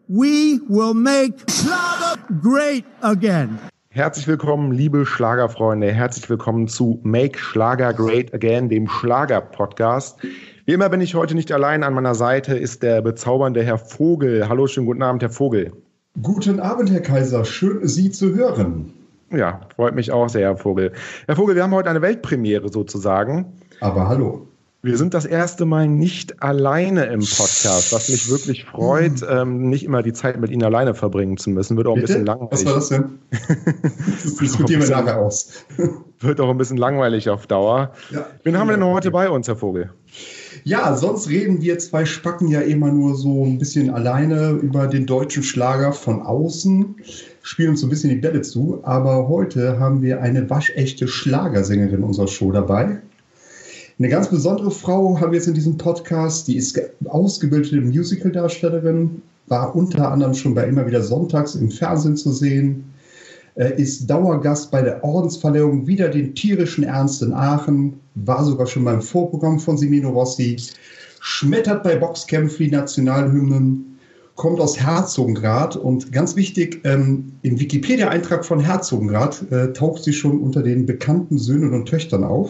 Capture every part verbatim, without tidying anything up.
We will make Schlager great again. Herzlich willkommen, liebe Schlagerfreunde. Herzlich willkommen zu Make Schlager Great Again, dem Schlager-Podcast. Wie immer bin ich heute nicht allein. An meiner Seite ist der bezaubernde Herr Vogel. Hallo, schönen guten Abend, Herr Vogel. Guten Abend, Herr Kaiser. Schön, Sie zu hören. Ja, freut mich auch sehr, Herr Vogel. Herr Vogel, wir haben heute eine Weltpremiere sozusagen. Aber hallo. Wir sind das erste Mal nicht alleine im Podcast, was mich wirklich freut, mhm. ähm, nicht immer die Zeit mit Ihnen alleine verbringen zu müssen. Wird auch ein Bitte? bisschen langweilig. Was war das denn? Das diskutieren wir nachher aus. Wird auch ein bisschen langweilig auf Dauer. Ja. Wen haben wir denn heute bei uns, Herr Vogel? Ja, sonst reden wir zwei Spacken ja immer nur so ein bisschen alleine über den deutschen Schlager von außen, spielen uns so ein bisschen die Bälle zu. Aber heute haben wir eine waschechte Schlagersängerin unserer Show dabei. Eine ganz besondere Frau haben wir jetzt in diesem Podcast, die ist ausgebildete Musical-Darstellerin, war unter anderem schon bei Immer wieder sonntags im Fernsehen zu sehen, ist Dauergast bei der Ordensverleihung Wider den tierischen Ernst in Aachen, war sogar schon beim Vorprogramm von Semino Rossi, schmettert bei Boxkämpfen die Nationalhymnen, kommt aus Herzogenrath und ganz wichtig, ähm, im Wikipedia-Eintrag von Herzogenrath äh, taucht sie schon unter den bekannten Söhnen und Töchtern auf.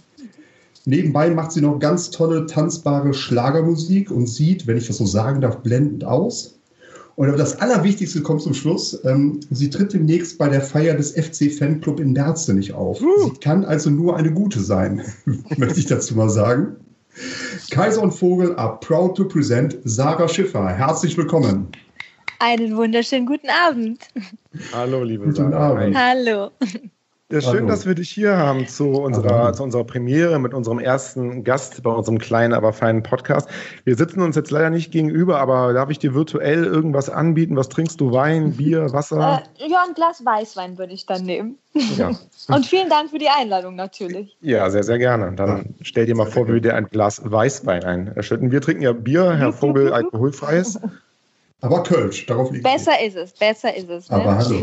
Nebenbei macht sie noch ganz tolle, tanzbare Schlagermusik und sieht, wenn ich das so sagen darf, blendend aus. Und aber das Allerwichtigste kommt zum Schluss. Ähm, sie tritt demnächst bei der Feier des F C-Fanclub in Berzenich auf. Uh. Sie kann also nur eine gute sein, möchte ich dazu mal sagen. Kaiser und Vogel are proud to present Sarah Schiffer. Herzlich willkommen. Einen wunderschönen guten Abend. Hallo, liebe guten Sarah. Abend. Hallo. Ja, schön, Hallo. Dass wir dich hier haben zu unserer, zu unserer Premiere mit unserem ersten Gast bei unserem kleinen, aber feinen Podcast. Wir sitzen uns jetzt leider nicht gegenüber, aber darf ich dir virtuell irgendwas anbieten? Was trinkst du? Wein, Bier, Wasser? Äh, ja, ein Glas Weißwein würde ich dann nehmen. Ja. Und vielen Dank für die Einladung natürlich. Ja, sehr, sehr gerne. Dann stell dir mal vor, wie wir dir ein Glas Weißwein einschütten. Wir trinken ja Bier, Herr Vogel, alkoholfreies. Aber Kölsch, darauf liegt Besser es. ist es, besser ist es. Ne? Aber hallo.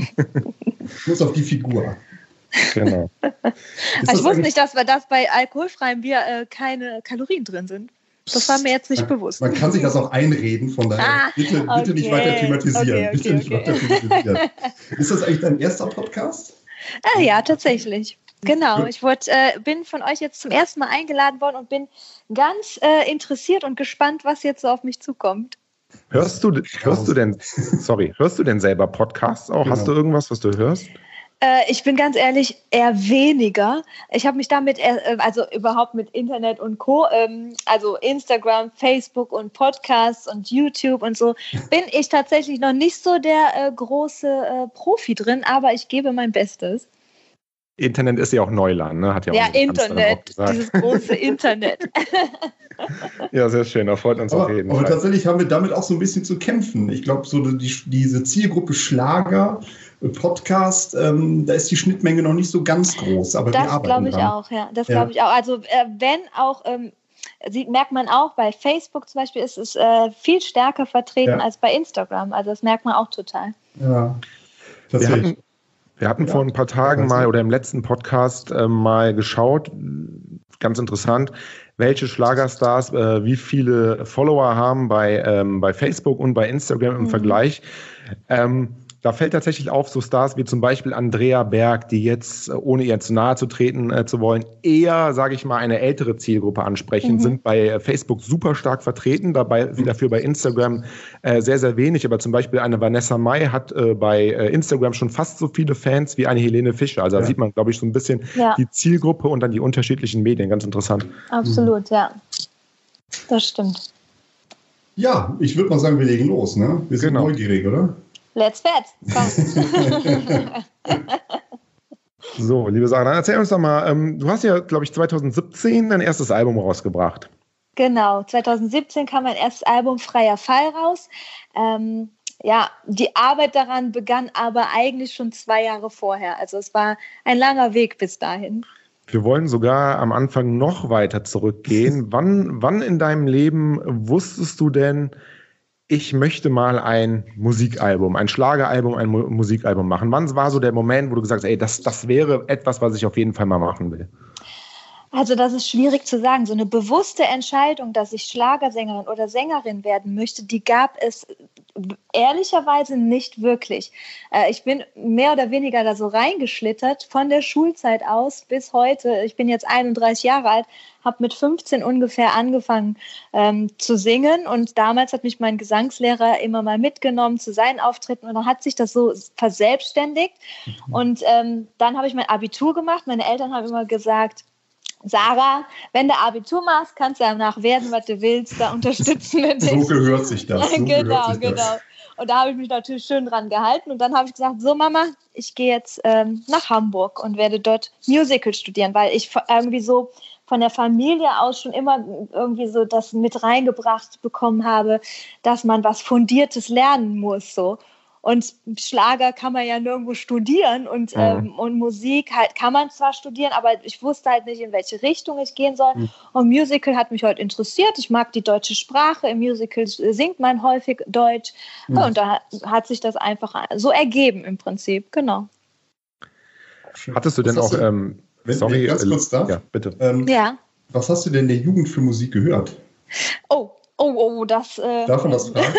Ich muss auf die Figur. Genau. Ich wusste nicht, dass, wir, dass bei alkoholfreiem Bier äh, keine Kalorien drin sind. Das war mir jetzt nicht man, bewusst. Man kann sich das auch einreden, von daher ah, bitte, bitte okay. nicht weiter thematisieren. Okay, okay, bitte nicht okay. weiter thematisieren. Ist das eigentlich dein erster Podcast? Ah, ja, tatsächlich. Genau. Ich wurde, äh, bin von euch jetzt zum ersten Mal eingeladen worden und bin ganz äh, interessiert und gespannt, was jetzt so auf mich zukommt. Hörst du, hörst du denn, sorry, hörst du denn selber Podcasts auch? Genau. Hast du irgendwas, was du hörst? Ich bin ganz ehrlich, eher weniger. Ich habe mich damit, also überhaupt mit Internet und Co., also Instagram, Facebook und Podcasts und YouTube und so, bin ich tatsächlich noch nicht so der große Profi drin, aber ich gebe mein Bestes. Internet ist ja auch Neuland, ne? Hat ja, ja Internet, dieses große Internet. Ja, sehr schön, da freut uns aber, auf jeden aber Fall. Aber tatsächlich haben wir damit auch so ein bisschen zu kämpfen. Ich glaube, so die, diese Zielgruppe Schlager, Podcast, ähm, da ist die Schnittmenge noch nicht so ganz groß. Aber das glaube ich dran. auch, ja. Das ja. glaube ich auch. Also äh, wenn auch, ähm, sieht, merkt man auch, bei Facebook zum Beispiel ist es äh, viel stärker vertreten ja. als bei Instagram. Also das merkt man auch total. Ja, wir hatten, wir hatten ja. vor ein paar Tagen mal oder im letzten Podcast äh, mal geschaut, ganz interessant, welche Schlagerstars äh, wie viele Follower haben bei, ähm, bei Facebook und bei Instagram im mhm. Vergleich. Ähm, Da fällt tatsächlich auf, so Stars wie zum Beispiel Andrea Berg, die jetzt, ohne ihr zu nahe zu treten äh, zu wollen, eher, sage ich mal, eine ältere Zielgruppe ansprechen, mhm. sind bei Facebook super stark vertreten, dabei mhm. sie dafür bei Instagram äh, sehr, sehr wenig. Aber zum Beispiel eine Vanessa Mai hat äh, bei äh, Instagram schon fast so viele Fans wie eine Helene Fischer. Also da ja. sieht man, glaube ich, so ein bisschen ja. die Zielgruppe und dann die unterschiedlichen Medien. Ganz interessant. Absolut, mhm. ja. Das stimmt. Ja, ich würde mal sagen, wir legen los, ne? Wir sind genau. neugierig, oder? Let's bet. Komm. So, liebe Sarah, dann erzähl uns doch mal, ähm, du hast ja, glaube ich, zwanzig siebzehn dein erstes Album rausgebracht. Genau, zwanzig siebzehn kam mein erstes Album Freier Fall raus. Ähm, ja, die Arbeit daran begann aber eigentlich schon zwei Jahre vorher. Also es war ein langer Weg bis dahin. Wir wollen sogar am Anfang noch weiter zurückgehen. wann, wann in deinem Leben wusstest du denn, ich möchte mal ein Musikalbum, ein Schlageralbum, ein Mu- Musikalbum machen? Wann war so der Moment, wo du gesagt hast, ey, das, das wäre etwas, was ich auf jeden Fall mal machen will? Also das ist schwierig zu sagen. So eine bewusste Entscheidung, dass ich Schlagersängerin oder Sängerin werden möchte, die gab es ehrlicherweise nicht wirklich. Äh, ich bin mehr oder weniger da so reingeschlittert, von der Schulzeit aus bis heute. Ich bin jetzt einunddreißig Jahre alt, habe mit fünfzehn ungefähr angefangen ähm, zu singen und damals hat mich mein Gesangslehrer immer mal mitgenommen zu seinen Auftritten und dann hat sich das so verselbstständigt mhm. und ähm, dann habe ich mein Abitur gemacht. Meine Eltern haben immer gesagt, Sarah, wenn du Abitur machst, kannst du danach werden, was du willst, da unterstützen wir dich. So gehört sich das. So genau, sich genau. Das. Und da habe ich mich natürlich schön dran gehalten und dann habe ich gesagt, so Mama, ich gehe jetzt ähm, nach Hamburg und werde dort Musical studieren, weil ich irgendwie so von der Familie aus schon immer irgendwie so das mit reingebracht bekommen habe, dass man was Fundiertes lernen muss, so. Und Schlager kann man ja nirgendwo studieren und, mhm. ähm, und Musik halt kann man zwar studieren, aber ich wusste halt nicht, in welche Richtung ich gehen soll. Mhm. Und Musical hat mich heute interessiert. Ich mag die deutsche Sprache. Im Musical singt man häufig Deutsch. Mhm. Und da hat sich das einfach so ergeben im Prinzip, genau. Hattest du denn auch, ähm, wenn, sorry, wenn ich ganz kurz darf, ja, bitte. Ähm, ja. Was hast du denn der Jugend für Musik gehört? Oh, oh, oh, das... Äh, Darf man das fragen?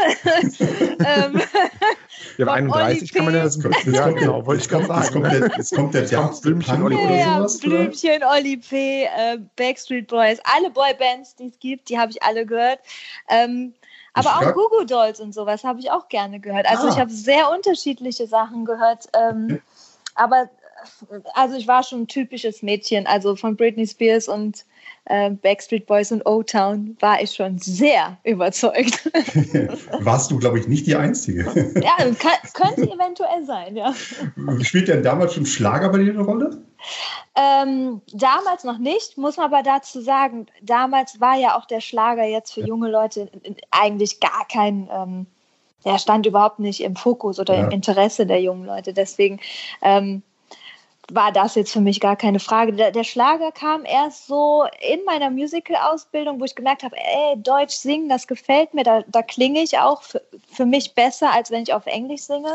ähm, Ja, einunddreißig kann man ja, das, ja genau, wollte ich gerade sagen. Jetzt kommt der, jetzt kommt der Tanz, Blümchen, Olli oder ja, sowas, Blümchen, Oli P., äh, Backstreet Boys, alle Boybands, die es gibt, die habe ich alle gehört. Ähm, aber Ich auch frag- Goo Goo Dolls und sowas habe ich auch gerne gehört. Also Ah. ich habe sehr unterschiedliche Sachen gehört. Ähm, Okay. Aber also ich war schon ein typisches Mädchen. Also von Britney Spears und äh, Backstreet Boys und O-Town war ich schon sehr überzeugt. Warst du, glaube ich, nicht die Einzige. Ja, kann, könnte eventuell sein, ja. Spielt denn damals schon Schlager bei dir eine Rolle? Ähm, damals noch nicht, muss man aber dazu sagen, damals war ja auch der Schlager jetzt für junge Leute eigentlich gar kein, ähm, der stand überhaupt nicht im Fokus oder Ja. im Interesse der jungen Leute. Deswegen ähm, war das jetzt für mich gar keine Frage. Der, der Schlager kam erst so in meiner Musical-Ausbildung, wo ich gemerkt habe, ey, Deutsch singen, das gefällt mir, da, da klinge ich auch für, für mich besser, als wenn ich auf Englisch singe.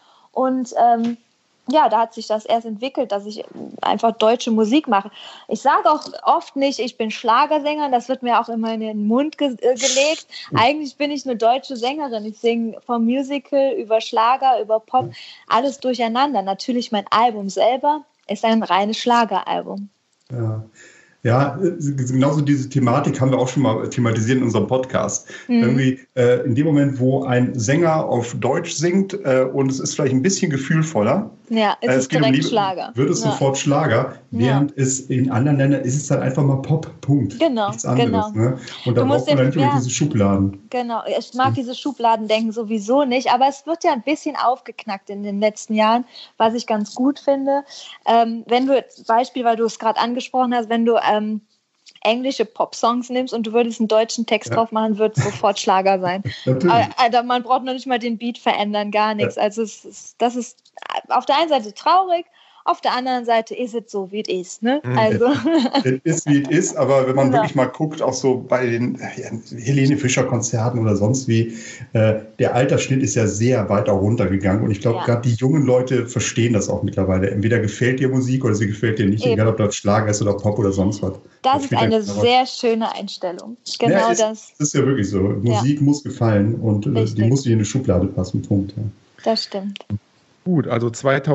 Und ähm, ja, da hat sich das erst entwickelt, dass ich einfach deutsche Musik mache. Ich sage auch oft nicht, ich bin Schlagersänger, das wird mir auch immer in den Mund ge- äh, gelegt. Eigentlich bin ich eine deutsche Sängerin. Ich singe vom Musical über Schlager, über Pop, alles durcheinander. Natürlich mein Album selber ist ein reines Schlageralbum. Ja. Ja, genauso diese Thematik haben wir auch schon mal thematisiert in unserem Podcast. Mhm. Irgendwie äh, in dem Moment, wo ein Sänger auf Deutsch singt äh, und es ist vielleicht ein bisschen gefühlvoller, ja, ist äh, es, es geht direkt um Liebe, Schlager. Wird es ja. sofort Schlager, während ja. es in anderen Ländern ist es dann einfach mal Pop, Punkt. Genau, Nichts anderes. genau. Ne? Und da braucht man dann nicht ja, diese Schubladen. Genau, ich mag diese Schubladendenken sowieso nicht, aber es wird ja ein bisschen aufgeknackt in den letzten Jahren, was ich ganz gut finde. Ähm, wenn du, Beispiel, weil du es gerade angesprochen hast, wenn du ähm, englische Pop-Songs nimmst und du würdest einen deutschen Text ja. drauf machen, wird es sofort Schlager sein. Also man braucht noch nicht mal den Beat verändern, gar nichts. Ja. Also es ist, das ist auf der einen Seite traurig, auf der anderen Seite ist es so, wie es ist. Ne? Also. Es ist, wie es ist, aber wenn man genau. wirklich mal guckt, auch so bei den ja, Helene Fischer-Konzerten oder sonst wie, äh, der Altersschnitt ist ja sehr weit auch runtergegangen. Und ich glaube, ja. gerade die jungen Leute verstehen das auch mittlerweile. Entweder gefällt dir Musik oder sie gefällt dir nicht, Eben. egal ob das Schlager ist oder Pop oder sonst was. Das, das ist eine sehr schöne Einstellung. Genau ja, ist, das. Das ist ja wirklich so. Musik ja. muss gefallen und äh, die muss in eine Schublade passen. Punkt. Ja. Das stimmt. Gut, also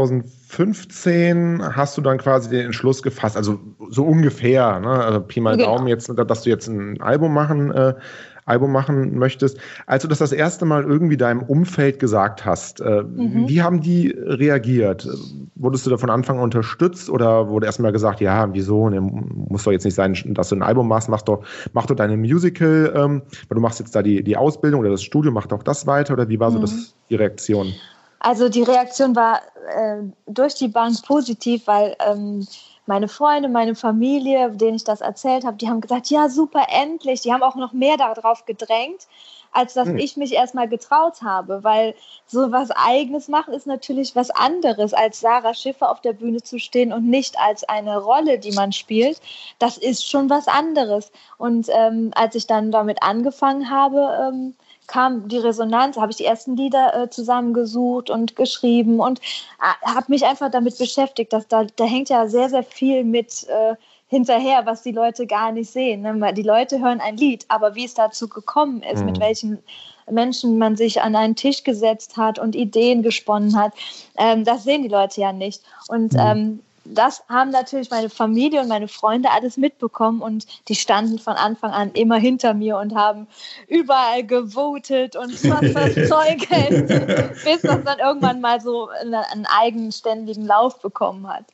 zweitausendfünfzehn hast du dann quasi den Entschluss gefasst, also so ungefähr, ne? Also Pi mal genau. Daumen jetzt, dass du jetzt ein Album machen, äh, Album machen möchtest. Als du das das erste Mal irgendwie deinem Umfeld gesagt hast, äh, mhm. wie haben die reagiert? Wurdest du da von Anfang an unterstützt oder wurde erstmal gesagt, ja, wieso, ne, muss doch jetzt nicht sein, dass du ein Album machst, mach doch, mach doch deine Musical, ähm, weil du machst jetzt da die, die Ausbildung oder das Studium, mach doch das weiter, oder wie war so mhm. das, die Reaktion? Also die Reaktion war äh, durch die Bank positiv, weil ähm, meine Freunde, meine Familie, denen ich das erzählt habe, die haben gesagt, ja super, endlich. Die haben auch noch mehr darauf gedrängt, als dass hm. ich mich erstmal getraut habe, weil so was Eigenes machen ist natürlich was anderes, als Sarah Schiffer auf der Bühne zu stehen und nicht als eine Rolle, die man spielt. Das ist schon was anderes. Und ähm, als ich dann damit angefangen habe, ähm, kam die Resonanz, habe ich die ersten Lieder äh, zusammengesucht und geschrieben und äh, habe mich einfach damit beschäftigt, dass da, da hängt ja sehr, sehr viel mit äh, hinterher, was die Leute gar nicht sehen. Ne? Die Leute hören ein Lied, aber wie es dazu gekommen ist, mhm. mit welchen Menschen man sich an einen Tisch gesetzt hat und Ideen gesponnen hat, ähm, das sehen die Leute ja nicht. Und mhm. ähm, das haben natürlich meine Familie und meine Freunde alles mitbekommen und die standen von Anfang an immer hinter mir und haben überall gewotet und was das Zeug hält, bis das dann irgendwann mal so einen eigenständigen Lauf bekommen hat.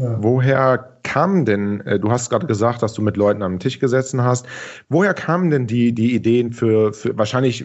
Woher kamen denn, du hast gerade gesagt, dass du mit Leuten am Tisch gesessen hast, woher kamen denn die, die Ideen für, für wahrscheinlich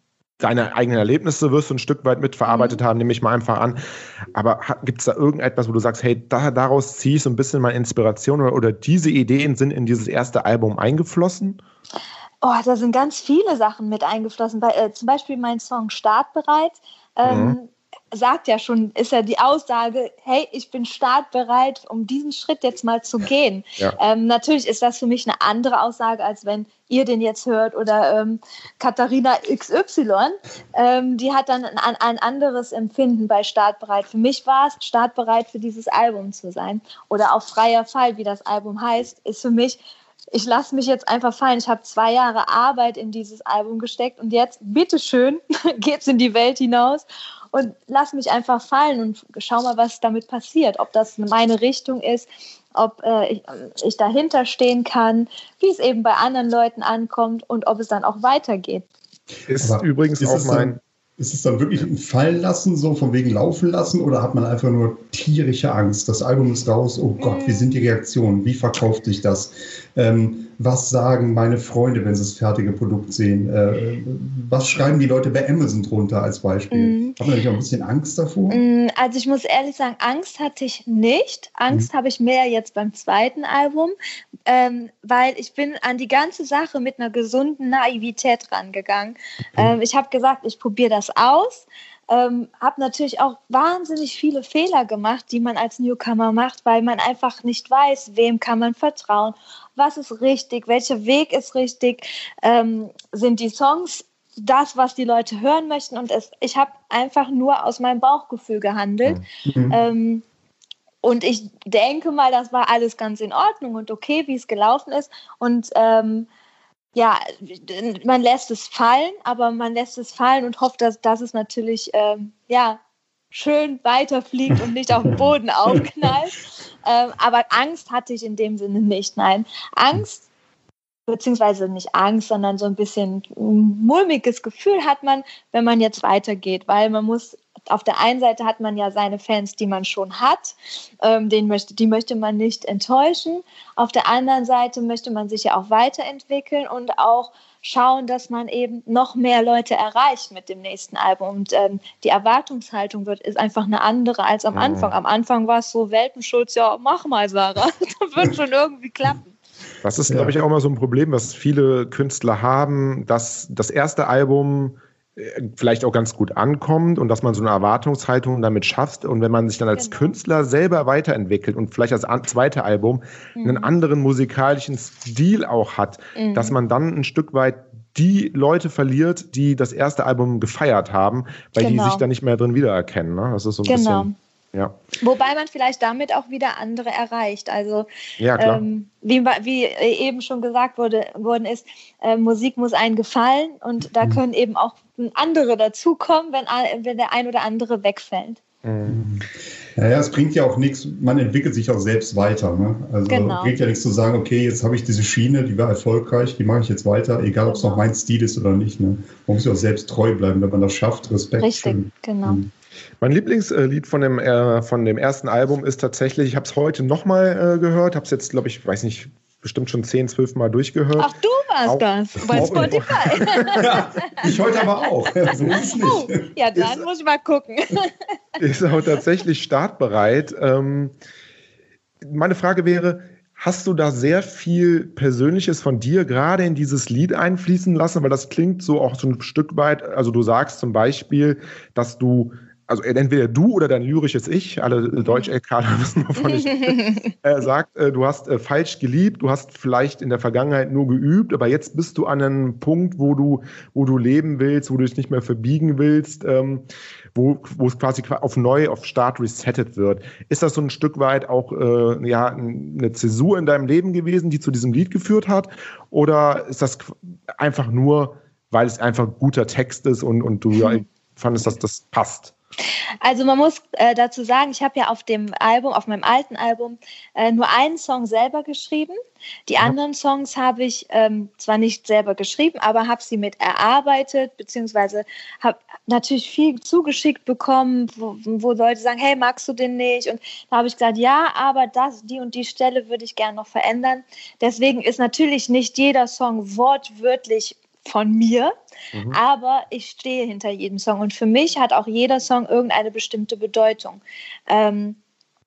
deine eigenen Erlebnisse wirst du ein Stück weit mitverarbeitet mhm. haben, nehme ich mal einfach an. Aber gibt es da irgendetwas, wo du sagst, hey, da, daraus ziehe ich so ein bisschen meine Inspiration oder, oder diese Ideen sind in dieses erste Album eingeflossen? Oh, da sind ganz viele Sachen mit eingeflossen. Bei, äh, zum Beispiel mein Song Startbereit. Ähm, mhm. sagt ja schon, ist ja die Aussage, hey, ich bin startbereit, um diesen Schritt jetzt mal zu gehen. Ja. Ähm, natürlich ist das für mich eine andere Aussage, als wenn ihr den jetzt hört oder ähm, Katharina X Y. Ähm, die hat dann ein, ein anderes Empfinden bei startbereit. Für mich war es, startbereit für dieses Album zu sein. Oder auf freier Fall, wie das Album heißt, ist für mich, ich lasse mich jetzt einfach fallen. Ich habe zwei Jahre Arbeit in dieses Album gesteckt und jetzt, bitteschön, geht's in die Welt hinaus. Und lass mich einfach fallen und schau mal, was damit passiert. Ob das meine Richtung ist, ob äh, ich, ich dahinter stehen kann, wie es eben bei anderen Leuten ankommt und ob es dann auch weitergeht. Ist Aber übrigens ist auch mein... Dann, ist es dann wirklich ein Fallen lassen, so von wegen laufen lassen, oder hat man einfach nur tierische Angst? Das Album ist raus, oh Gott, mm. wie sind die Reaktionen? Wie verkauft sich das? Ähm, was sagen meine Freunde, wenn sie das fertige Produkt sehen? Äh, was schreiben die Leute bei Amazon drunter als Beispiel? Mm. Hat man nicht auch ein bisschen Angst davor? Mm, also ich muss ehrlich sagen, Angst hatte ich nicht. Angst mm. habe ich mehr jetzt beim zweiten Album, ähm, weil ich bin an die ganze Sache mit einer gesunden Naivität rangegangen. Okay. Ähm, ich habe gesagt, ich probiere das aus. Ähm, habe natürlich auch wahnsinnig viele Fehler gemacht, die man als Newcomer macht, weil man einfach nicht weiß, wem kann man vertrauen, was ist richtig, welcher Weg ist richtig, ähm, sind die Songs das, was die Leute hören möchten, und es, ich habe einfach nur aus meinem Bauchgefühl gehandelt. Mhm. Ähm, und ich denke mal, das war alles ganz in Ordnung und okay, wie es gelaufen ist, und ähm, ja, man lässt es fallen, aber man lässt es fallen und hofft, dass, dass es natürlich ähm, ja, schön weiterfliegt und nicht auf den Boden aufknallt. Ähm, aber Angst hatte ich in dem Sinne nicht, nein. Angst, beziehungsweise nicht Angst, sondern so ein bisschen mulmiges Gefühl hat man, wenn man jetzt weitergeht, weil man muss, auf der einen Seite hat man ja seine Fans, die man schon hat, ähm, den möchte, die möchte man nicht enttäuschen. Auf der anderen Seite möchte man sich ja auch weiterentwickeln und auch schauen, dass man eben noch mehr Leute erreicht mit dem nächsten Album. Und ähm, die Erwartungshaltung wird, ist einfach eine andere als am Anfang. Am Anfang war es so, Welpenschutz, ja, mach mal, Sarah, das wird schon irgendwie klappen. Das ist, glaube ich, auch immer so ein Problem, was viele Künstler haben, dass das erste Album vielleicht auch ganz gut ankommt und dass man so eine Erwartungshaltung damit schafft. Und wenn man sich dann als genau. Künstler selber weiterentwickelt und vielleicht als zweite Album mhm. einen anderen musikalischen Stil auch hat, mhm. dass man dann ein Stück weit die Leute verliert, die das erste Album gefeiert haben, weil genau. die sich da nicht mehr drin wiedererkennen. Ne? Das ist so ein genau. bisschen... Ja. Wobei man vielleicht damit auch wieder andere erreicht. Also ja, klar. Ähm, wie, wie eben schon gesagt wurde, worden ist, äh, Musik muss einem gefallen und da mhm. können eben auch andere dazukommen, wenn, wenn der ein oder andere wegfällt. Mhm. Naja, es bringt ja auch nichts, man entwickelt sich auch selbst weiter. Ne? Also genau. es bringt ja nichts zu sagen, okay, jetzt habe ich diese Schiene, die war erfolgreich, die mache ich jetzt weiter, egal ob es genau. noch mein Stil ist oder nicht. Ne? Man muss ja auch selbst treu bleiben, wenn man das schafft. Respekt. Richtig, schön. genau. Mhm. Mein Lieblingslied von dem, äh, von dem ersten Album ist tatsächlich, ich habe es heute nochmal äh, gehört, habe es jetzt, glaube ich, weiß nicht, bestimmt schon zehn, zwölf Mal durchgehört. Ach, du warst auch, das, bei Spotify. Ja, ich heute aber auch. So ist es nicht. Oh, ja, dann ist, muss ich mal gucken. Ist auch tatsächlich startbereit. Ähm, meine Frage wäre, hast du da sehr viel Persönliches von dir gerade in dieses Lied einfließen lassen? Weil das klingt so auch so ein Stück weit, also du sagst zum Beispiel, dass du also entweder du oder dein lyrisches Ich, alle Deutsch-L Kler wissen, wovon ich äh, sagt, äh, du hast äh, falsch geliebt, du hast vielleicht in der Vergangenheit nur geübt, aber jetzt bist du an einem Punkt, wo du, wo du leben willst, wo du dich nicht mehr verbiegen willst, ähm, wo, wo es quasi auf neu, auf Start resettet wird. Ist das so ein Stück weit auch äh, ja, eine Zäsur in deinem Leben gewesen, die zu diesem Lied geführt hat? Oder ist das einfach nur, weil es einfach guter Text ist und, und du ja fandest, dass das passt? Also man muss äh, dazu sagen, ich habe ja auf dem Album, auf meinem alten Album, äh, nur einen Song selber geschrieben. Die ja. anderen Songs habe ich ähm, zwar nicht selber geschrieben, aber habe sie mit erarbeitet, beziehungsweise habe natürlich viel zugeschickt bekommen, wo, wo Leute sagen, hey, magst du den nicht? Und da habe ich gesagt, ja, aber das, die und die Stelle würde ich gerne noch verändern. Deswegen ist natürlich nicht jeder Song wortwörtlich von mir, mhm. aber ich stehe hinter jedem Song und für mich hat auch jeder Song irgendeine bestimmte Bedeutung. Ähm,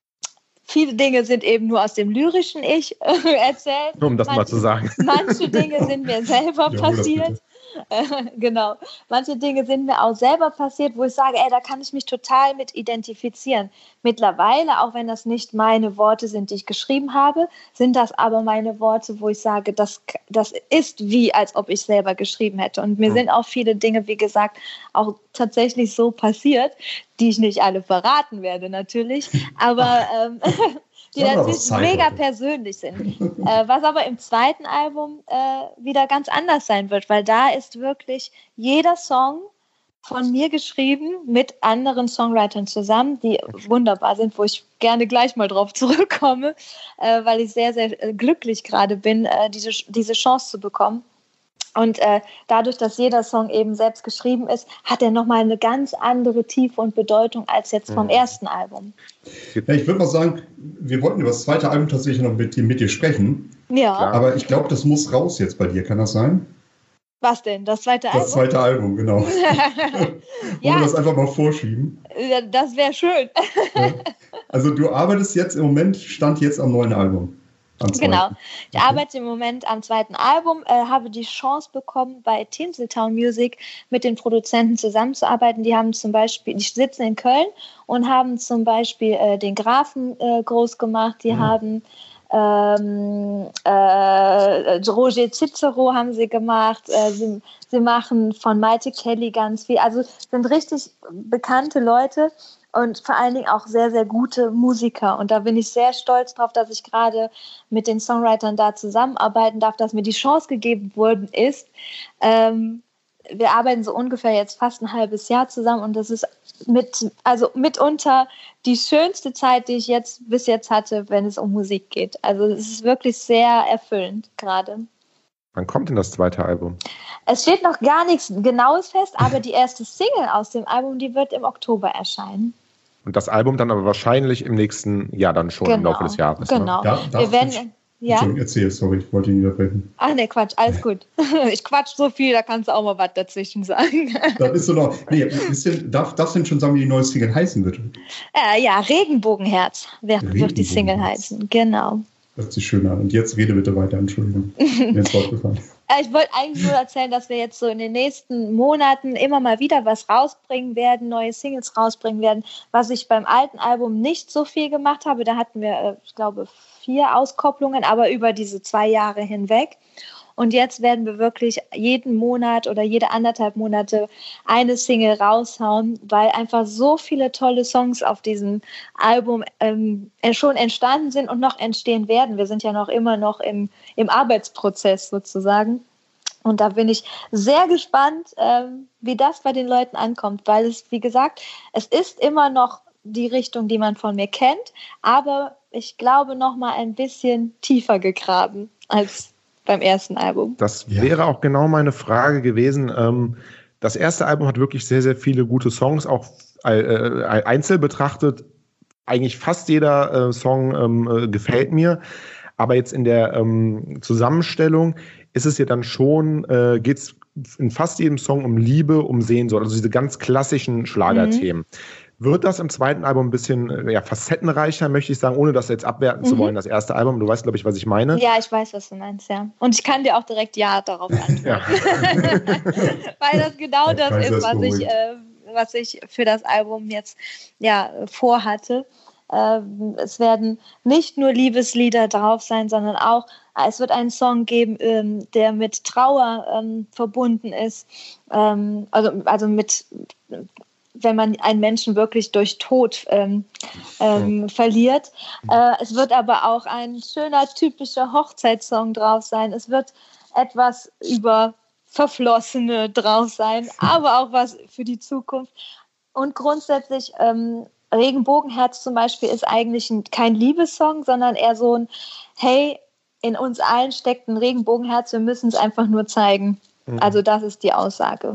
viele Dinge sind eben nur aus dem lyrischen Ich äh, erzählt. Um das manche, mal zu sagen. Manche Dinge sind mir selber ja, passiert. Äh, genau. Manche Dinge sind mir auch selber passiert, wo ich sage, ey, da kann ich mich total mit identifizieren. Mittlerweile, auch wenn das nicht meine Worte sind, die ich geschrieben habe, sind das aber meine Worte, wo ich sage, das, das ist wie, als ob ich selber geschrieben hätte. Und mir mhm. sind auch viele Dinge, wie gesagt, auch tatsächlich so passiert, die ich nicht alle verraten werde natürlich, aber ähm, die ja, natürlich mega persönlich sind. äh, was aber im zweiten Album äh, wieder ganz anders sein wird, weil da ist wirklich jeder Song von mir geschrieben mit anderen Songwritern zusammen, die wunderbar sind, wo ich gerne gleich mal drauf zurückkomme, äh, weil ich sehr, sehr glücklich gerade bin, äh, diese, diese Chance zu bekommen. Und äh, dadurch, dass jeder Song eben selbst geschrieben ist, hat er nochmal eine ganz andere Tiefe und Bedeutung als jetzt vom ersten Album. Ja, ich würde mal sagen, wir wollten über das zweite Album tatsächlich noch mit dir, mit dir sprechen. Ja. Aber ich glaube, das muss raus jetzt bei dir. Kann das sein? Was denn? Das zweite Album? Das zweite Album, genau. Wollen ja. wir das einfach mal vorschieben? Ja, das wäre schön. Ja. Also du arbeitest jetzt im Moment, stand jetzt am neuen Album. Genau. Ich okay. arbeite im Moment am zweiten Album, äh, habe die Chance bekommen, bei Tinseltown Music mit den Produzenten zusammenzuarbeiten. Die haben zum Beispiel, die sitzen in Köln und haben zum Beispiel äh, den Grafen äh, groß gemacht. Die mhm. haben ähm, äh, Roger Cicero haben sie gemacht. Äh, sie, sie machen von Maite Kelly ganz viel. Also sind richtig bekannte Leute. Und vor allen Dingen auch sehr, sehr gute Musiker. Und da bin ich sehr stolz drauf, dass ich gerade mit den Songwritern da zusammenarbeiten darf, dass mir die Chance gegeben worden ist. Ähm, wir arbeiten so ungefähr jetzt fast ein halbes Jahr zusammen und das ist mit, also mitunter die schönste Zeit, die ich jetzt bis jetzt hatte, wenn es um Musik geht. Also es ist wirklich sehr erfüllend gerade. Wann kommt denn das zweite Album? Es steht noch gar nichts Genaues fest, aber die erste Single aus dem Album, die wird im Oktober erscheinen. Und das Album dann aber wahrscheinlich im nächsten Jahr dann schon, genau, im Laufe des Jahres. Genau. Ne? Da, Wir werden, ja? Erzähl, sorry, ich wollte ihn unterbrechen. Ach nee, Quatsch, alles gut. Ich quatsch so viel, da kannst du auch mal was dazwischen sagen. Das ist so noch, nee, bisschen, darf das denn schon sagen, wie die neue Single heißen wird? Äh, ja, Regenbogenherz wird, Regenbogenherz wird die Single heißen, genau. Das hört sich schön an. Und jetzt rede bitte weiter, Entschuldigung. Mir ist aufgefallen. Ich wollte eigentlich nur erzählen, dass wir jetzt so in den nächsten Monaten immer mal wieder was rausbringen werden, neue Singles rausbringen werden, was ich beim alten Album nicht so viel gemacht habe. Da hatten wir, ich glaube, vier Auskopplungen, aber über diese zwei Jahre hinweg. Und jetzt werden wir wirklich jeden Monat oder jede anderthalb Monate eine Single raushauen, weil einfach so viele tolle Songs auf diesem Album ähm, schon entstanden sind und noch entstehen werden. Wir sind ja noch immer noch im, im Arbeitsprozess sozusagen. Und da bin ich sehr gespannt, ähm, wie das bei den Leuten ankommt, weil es, wie gesagt, es ist immer noch die Richtung, die man von mir kennt, aber ich glaube noch mal ein bisschen tiefer gegraben als beim ersten Album. Das ja. wäre auch genau meine Frage gewesen. Ähm, das erste Album hat wirklich sehr, sehr viele gute Songs, auch äh, einzeln betrachtet. Eigentlich fast jeder äh, Song ähm, äh, gefällt mir. Aber jetzt in der ähm, Zusammenstellung ist es ja dann schon, äh, geht es in fast jedem Song um Liebe, um Sehnsucht, also diese ganz klassischen Schlagerthemen. Mhm. Wird das im zweiten Album ein bisschen ja, facettenreicher, möchte ich sagen, ohne das jetzt abwerten mhm. zu wollen, das erste Album? Du weißt, glaube ich, was ich meine. Ja, ich weiß, was du meinst, ja. Und ich kann dir auch direkt Ja darauf antworten. Ja. Weil das genau das ist, was ich, äh, was ich für das Album jetzt ja vorhatte. Ähm, es werden nicht nur Liebeslieder drauf sein, sondern auch, es wird einen Song geben, ähm, der mit Trauer ähm, verbunden ist. Ähm, also, also mit, wenn man einen Menschen wirklich durch Tod ähm, ähm, ja. verliert. Äh, es wird aber auch ein schöner, typischer Hochzeitssong drauf sein. Es wird etwas über Verflossene drauf sein, aber auch was für die Zukunft. Und grundsätzlich ähm, Regenbogenherz zum Beispiel ist eigentlich ein, kein Liebessong, sondern eher so ein, hey, in uns allen steckt ein Regenbogenherz, wir müssen es einfach nur zeigen. Mhm. Also das ist die Aussage.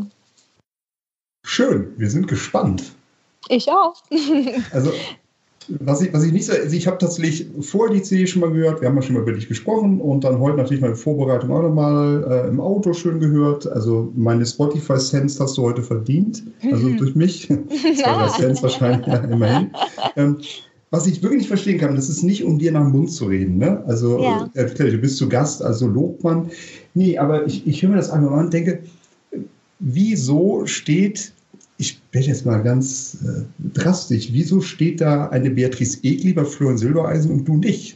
Schön, wir sind gespannt. Ich auch. Also was ich, was ich nicht so, also ich habe tatsächlich vorher die C D schon mal gehört, wir haben ja schon mal über dich gesprochen und dann heute natürlich meine Vorbereitung auch nochmal äh, im Auto schön gehört. Also meine Spotify-Cents hast du heute verdient, also durch mich. zwei Cents wahrscheinlich, ja, immerhin. Ähm, was ich wirklich nicht verstehen kann, das ist nicht, um dir nach dem Mund zu reden. Ne? Also ja. äh, du bist zu Gast, also lobt man. Nee, aber ich, ich höre mir das einmal an und denke, wieso steht... Ich werde jetzt mal ganz äh, drastisch. Wieso steht da eine Beatrice Egli bei Florian Silbereisen und du nicht?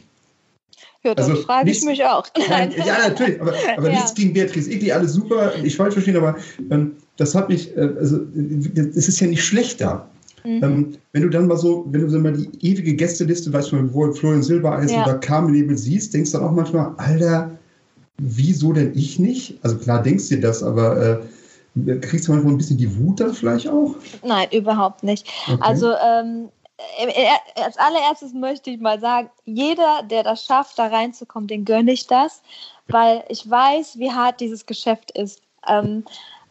Ja, das also, frage ich mich auch. Nein, ja, natürlich. Aber, aber ja. nichts gegen Beatrice Egli, alles super. Ich falsch verstehen, aber ähm, das hat mich, äh, also es ist ja nicht schlechter. Mhm. Ähm, wenn du dann mal so, wenn du so mal die ewige Gästeliste, weißt du, wo Florian Silbereisen ja. oder Carmen Nebel siehst, denkst du dann auch manchmal, Alter, wieso denn ich nicht? Also klar denkst du dir das, aber äh, kriegst du manchmal ein bisschen die Wut dann vielleicht auch? Nein, überhaupt nicht. Okay. Also ähm, als allererstes möchte ich mal sagen, jeder, der das schafft, da reinzukommen, den gönne ich das, weil ich weiß, wie hart dieses Geschäft ist. Ähm,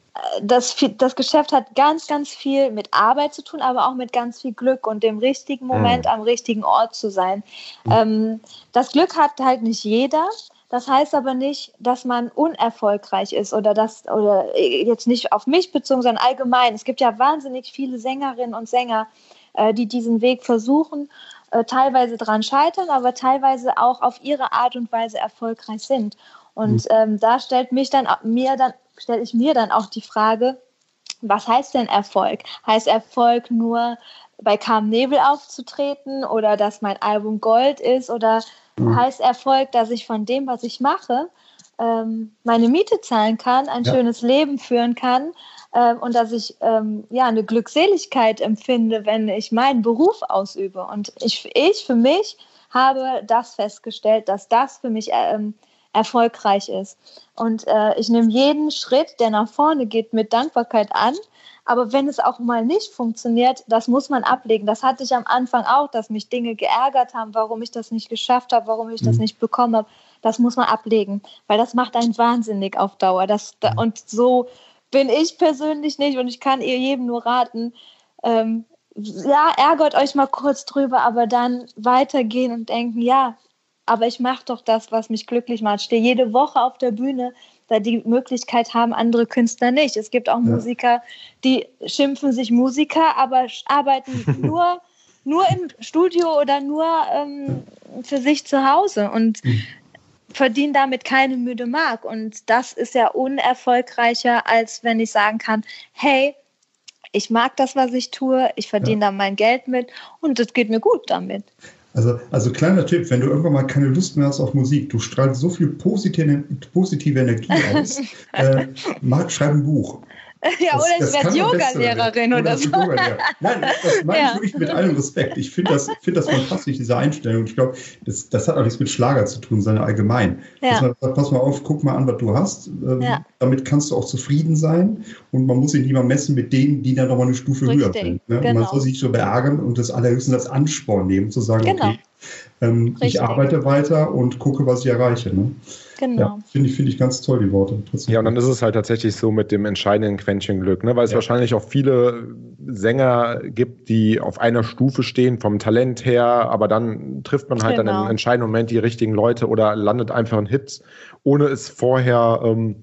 das, das Geschäft hat ganz, ganz viel mit Arbeit zu tun, aber auch mit ganz viel Glück und dem richtigen Moment mhm. am richtigen Ort zu sein. Mhm. Ähm, das Glück hat halt nicht jeder. Das heißt aber nicht, dass man unerfolgreich ist oder das oder jetzt nicht auf mich bezogen, sondern allgemein. Es gibt ja wahnsinnig viele Sängerinnen und Sänger, äh, die diesen Weg versuchen, äh, teilweise dran scheitern, aber teilweise auch auf ihre Art und Weise erfolgreich sind. Und ähm, da stellt mich dann mir dann stelle ich mir dann auch die Frage, was heißt denn Erfolg? Heißt Erfolg nur bei Carmen Nebel aufzutreten oder dass mein Album Gold ist oder heißt Erfolg, dass ich von dem, was ich mache, ähm, meine Miete zahlen kann, ein ja. schönes Leben führen kann ähm, und dass ich ähm, ja, eine Glückseligkeit empfinde, wenn ich meinen Beruf ausübe. Und ich, ich für mich habe das festgestellt, dass das für mich ähm, erfolgreich ist. Und äh, ich nehme jeden Schritt, der nach vorne geht, mit Dankbarkeit an. Aber wenn es auch mal nicht funktioniert, das muss man ablegen. Das hatte ich am Anfang auch, dass mich Dinge geärgert haben, warum ich das nicht geschafft habe, warum ich das nicht bekommen habe. Das muss man ablegen, weil das macht einen wahnsinnig auf Dauer. Das, und so bin ich persönlich nicht und ich kann ihr jedem nur raten, ähm, ja, ärgert euch mal kurz drüber, aber dann weitergehen und denken, ja, aber ich mache doch das, was mich glücklich macht. Ich stehe jede Woche auf der Bühne, da die Möglichkeit haben andere Künstler nicht. Es gibt auch ja. Musiker, die schimpfen sich Musiker, aber arbeiten nur, nur im Studio oder nur ähm, für sich zu Hause und mhm. verdienen damit keine müde Mark. Und das ist ja unerfolgreicher, als wenn ich sagen kann, hey, ich mag das, was ich tue, ich verdiene ja. da mein Geld mit und es geht mir gut damit. Also, also kleiner Tipp, wenn du irgendwann mal keine Lust mehr hast auf Musik, du strahlst so viel positive, positive Energie aus, äh, mach, schreib ein Buch. Ja, das, oder ich werde Yoga-Lehrerin oder, oder so. Yoga-Lehrer. Nein, das meine ja. ich wirklich mit allem Respekt. Ich finde das, find das fantastisch, diese Einstellung. Ich glaube, das, das hat auch nichts mit Schlager zu tun, sondern allgemein. Ja. Man sagt, pass mal auf, guck mal an, was du hast. Ähm, ja. Damit kannst du auch zufrieden sein. Und man muss sich nicht mal messen mit denen, die dann nochmal eine Stufe Richtig, höher sind. Ne? Genau. Man soll sich so beärgern und das allerhöchstens als Ansporn nehmen, zu sagen, genau. okay, ähm, ich arbeite weiter und gucke, was ich erreiche. Ne? Genau. Ja, finde ich, find ich ganz toll, die Worte. Ja, und dann ist es halt tatsächlich so mit dem entscheidenden Quäntchen Glück, ne? Weil es ja. wahrscheinlich auch viele Sänger gibt, die auf einer Stufe stehen vom Talent her, aber dann trifft man halt genau. dann im entscheidenden Moment die richtigen Leute oder landet einfach in Hits, ohne es vorher ähm,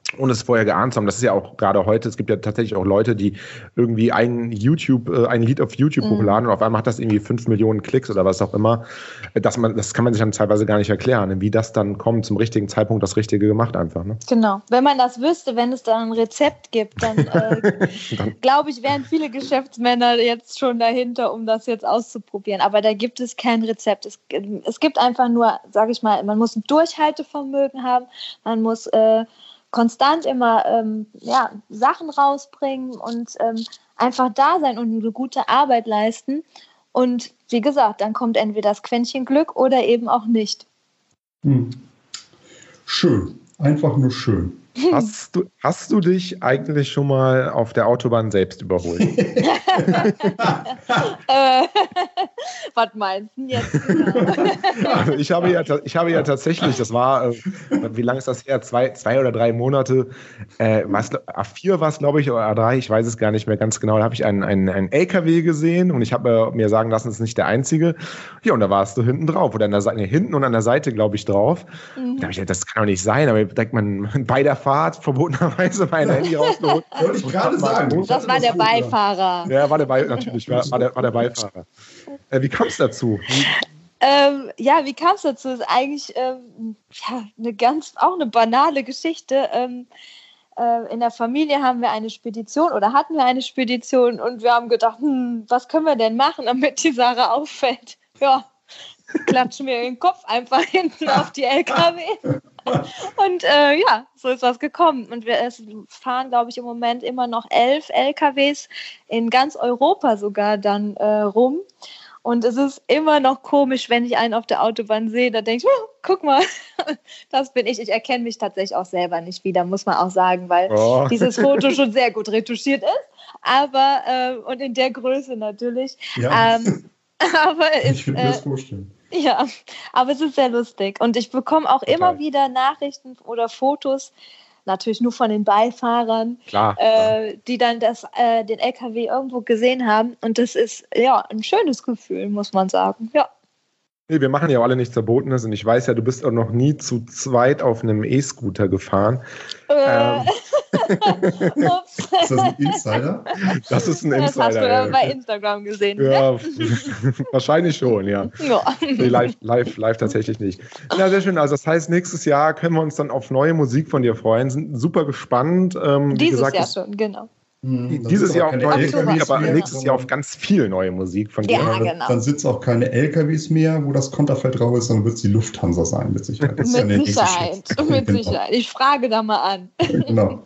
ohne es vorher geahnt zu haben. Das ist ja auch gerade heute, es gibt ja tatsächlich auch Leute, die irgendwie ein YouTube, äh, ein Lied auf YouTube mhm. hochladen und auf einmal hat das irgendwie fünf Millionen Klicks oder was auch immer. Dass man, das kann man sich dann teilweise gar nicht erklären, wie das dann kommt, zum richtigen Zeitpunkt das Richtige gemacht einfach. Ne? Genau. Wenn man das wüsste, wenn es da ein Rezept gibt, dann, äh, dann glaube ich, wären viele Geschäftsmänner jetzt schon dahinter, um das jetzt auszuprobieren. Aber da gibt es kein Rezept. Es, es gibt einfach nur, sage ich mal, man muss ein Durchhaltevermögen haben, man muss äh, konstant immer ähm, ja, Sachen rausbringen und ähm, einfach da sein und eine gute Arbeit leisten. Und wie gesagt, dann kommt entweder das Quäntchen Glück oder eben auch nicht. Hm. Schön, einfach nur schön. Hast du, hast du dich eigentlich schon mal auf der Autobahn selbst überholt? äh, was meinst du jetzt? Also ich, habe ja, ich habe ja tatsächlich, das war, äh, wie lange ist das her? Zwei, zwei oder drei Monate. Äh, A vier war es, glaube ich, oder A drei, ich weiß es gar nicht mehr ganz genau. Da habe ich einen, einen, einen L K W gesehen und ich habe äh, mir sagen lassen, es ist nicht der einzige. Ja, und da warst du hinten drauf oder an der Seite, nee, hinten und an der Seite, glaube ich, drauf. Mhm. Da habe ich gedacht, das kann doch nicht sein, aber direkt man bei der Fahrt verbotenerweise mein Handy rausgeholt. Wollte ich gerade sagen. Das war der Beifahrer. Ja, war der Be- natürlich, war, war, der, war der Beifahrer. Äh, wie kam es dazu? Ähm, ja, wie kam es dazu? Das ist eigentlich ähm, ja, eine ganz, auch eine banale Geschichte. Ähm, äh, in der Familie haben wir eine Spedition oder hatten wir eine Spedition und wir haben gedacht, hm, was können wir denn machen, damit die Sache auffällt? Ja, klatschen wir den Kopf einfach hinten auf die L K W. Und äh, ja, so ist das gekommen. Und wir es fahren, glaube ich, im Moment immer noch elf L K Ws in ganz Europa sogar dann äh, rum. Und es ist immer noch komisch, wenn ich einen auf der Autobahn sehe, da denke ich, oh, guck mal, das bin ich. Ich erkenne mich tatsächlich auch selber nicht wieder, muss man auch sagen, weil oh. dieses Foto schon sehr gut retuschiert ist. Aber, äh, und in der Größe natürlich. Ja. Ähm, aber ich würde mir äh, das vorstellen. Ja, aber es ist sehr lustig. Und ich bekomme auch Total. immer wieder Nachrichten oder Fotos, natürlich nur von den Beifahrern, klar, äh, klar. die dann das, äh, den L K W irgendwo gesehen haben. Und das ist ja ein schönes Gefühl, muss man sagen. Ja. Nee, wir machen ja auch alle nichts Verbotenes und ich weiß ja, du bist auch noch nie zu zweit auf einem E-Scooter gefahren. Äh. Ähm. Ist das ein Insider? Das ist ein Insider. Das hast du ja ja. bei Instagram gesehen. Ja, wahrscheinlich schon, ja. ja. Nee, live, live, live tatsächlich nicht. Ja, sehr schön. Also das heißt, nächstes Jahr können wir uns dann auf neue Musik von dir freuen. Sind super gespannt. Ähm, Dieses gesagt, Jahr schon, genau. Hm, dieses Jahr auf neue Musik, aber mehr, nächstes Jahr auf ganz viel neue Musik von dir. Ja, genau. Dann sind es auch keine L K Ws mehr, wo das Konterfeld drauf ist, sondern wird es die Lufthansa sein, mit Sicherheit. Mit ja Sicherheit, mit genau. Sicherheit. Ich frage da mal an. Genau.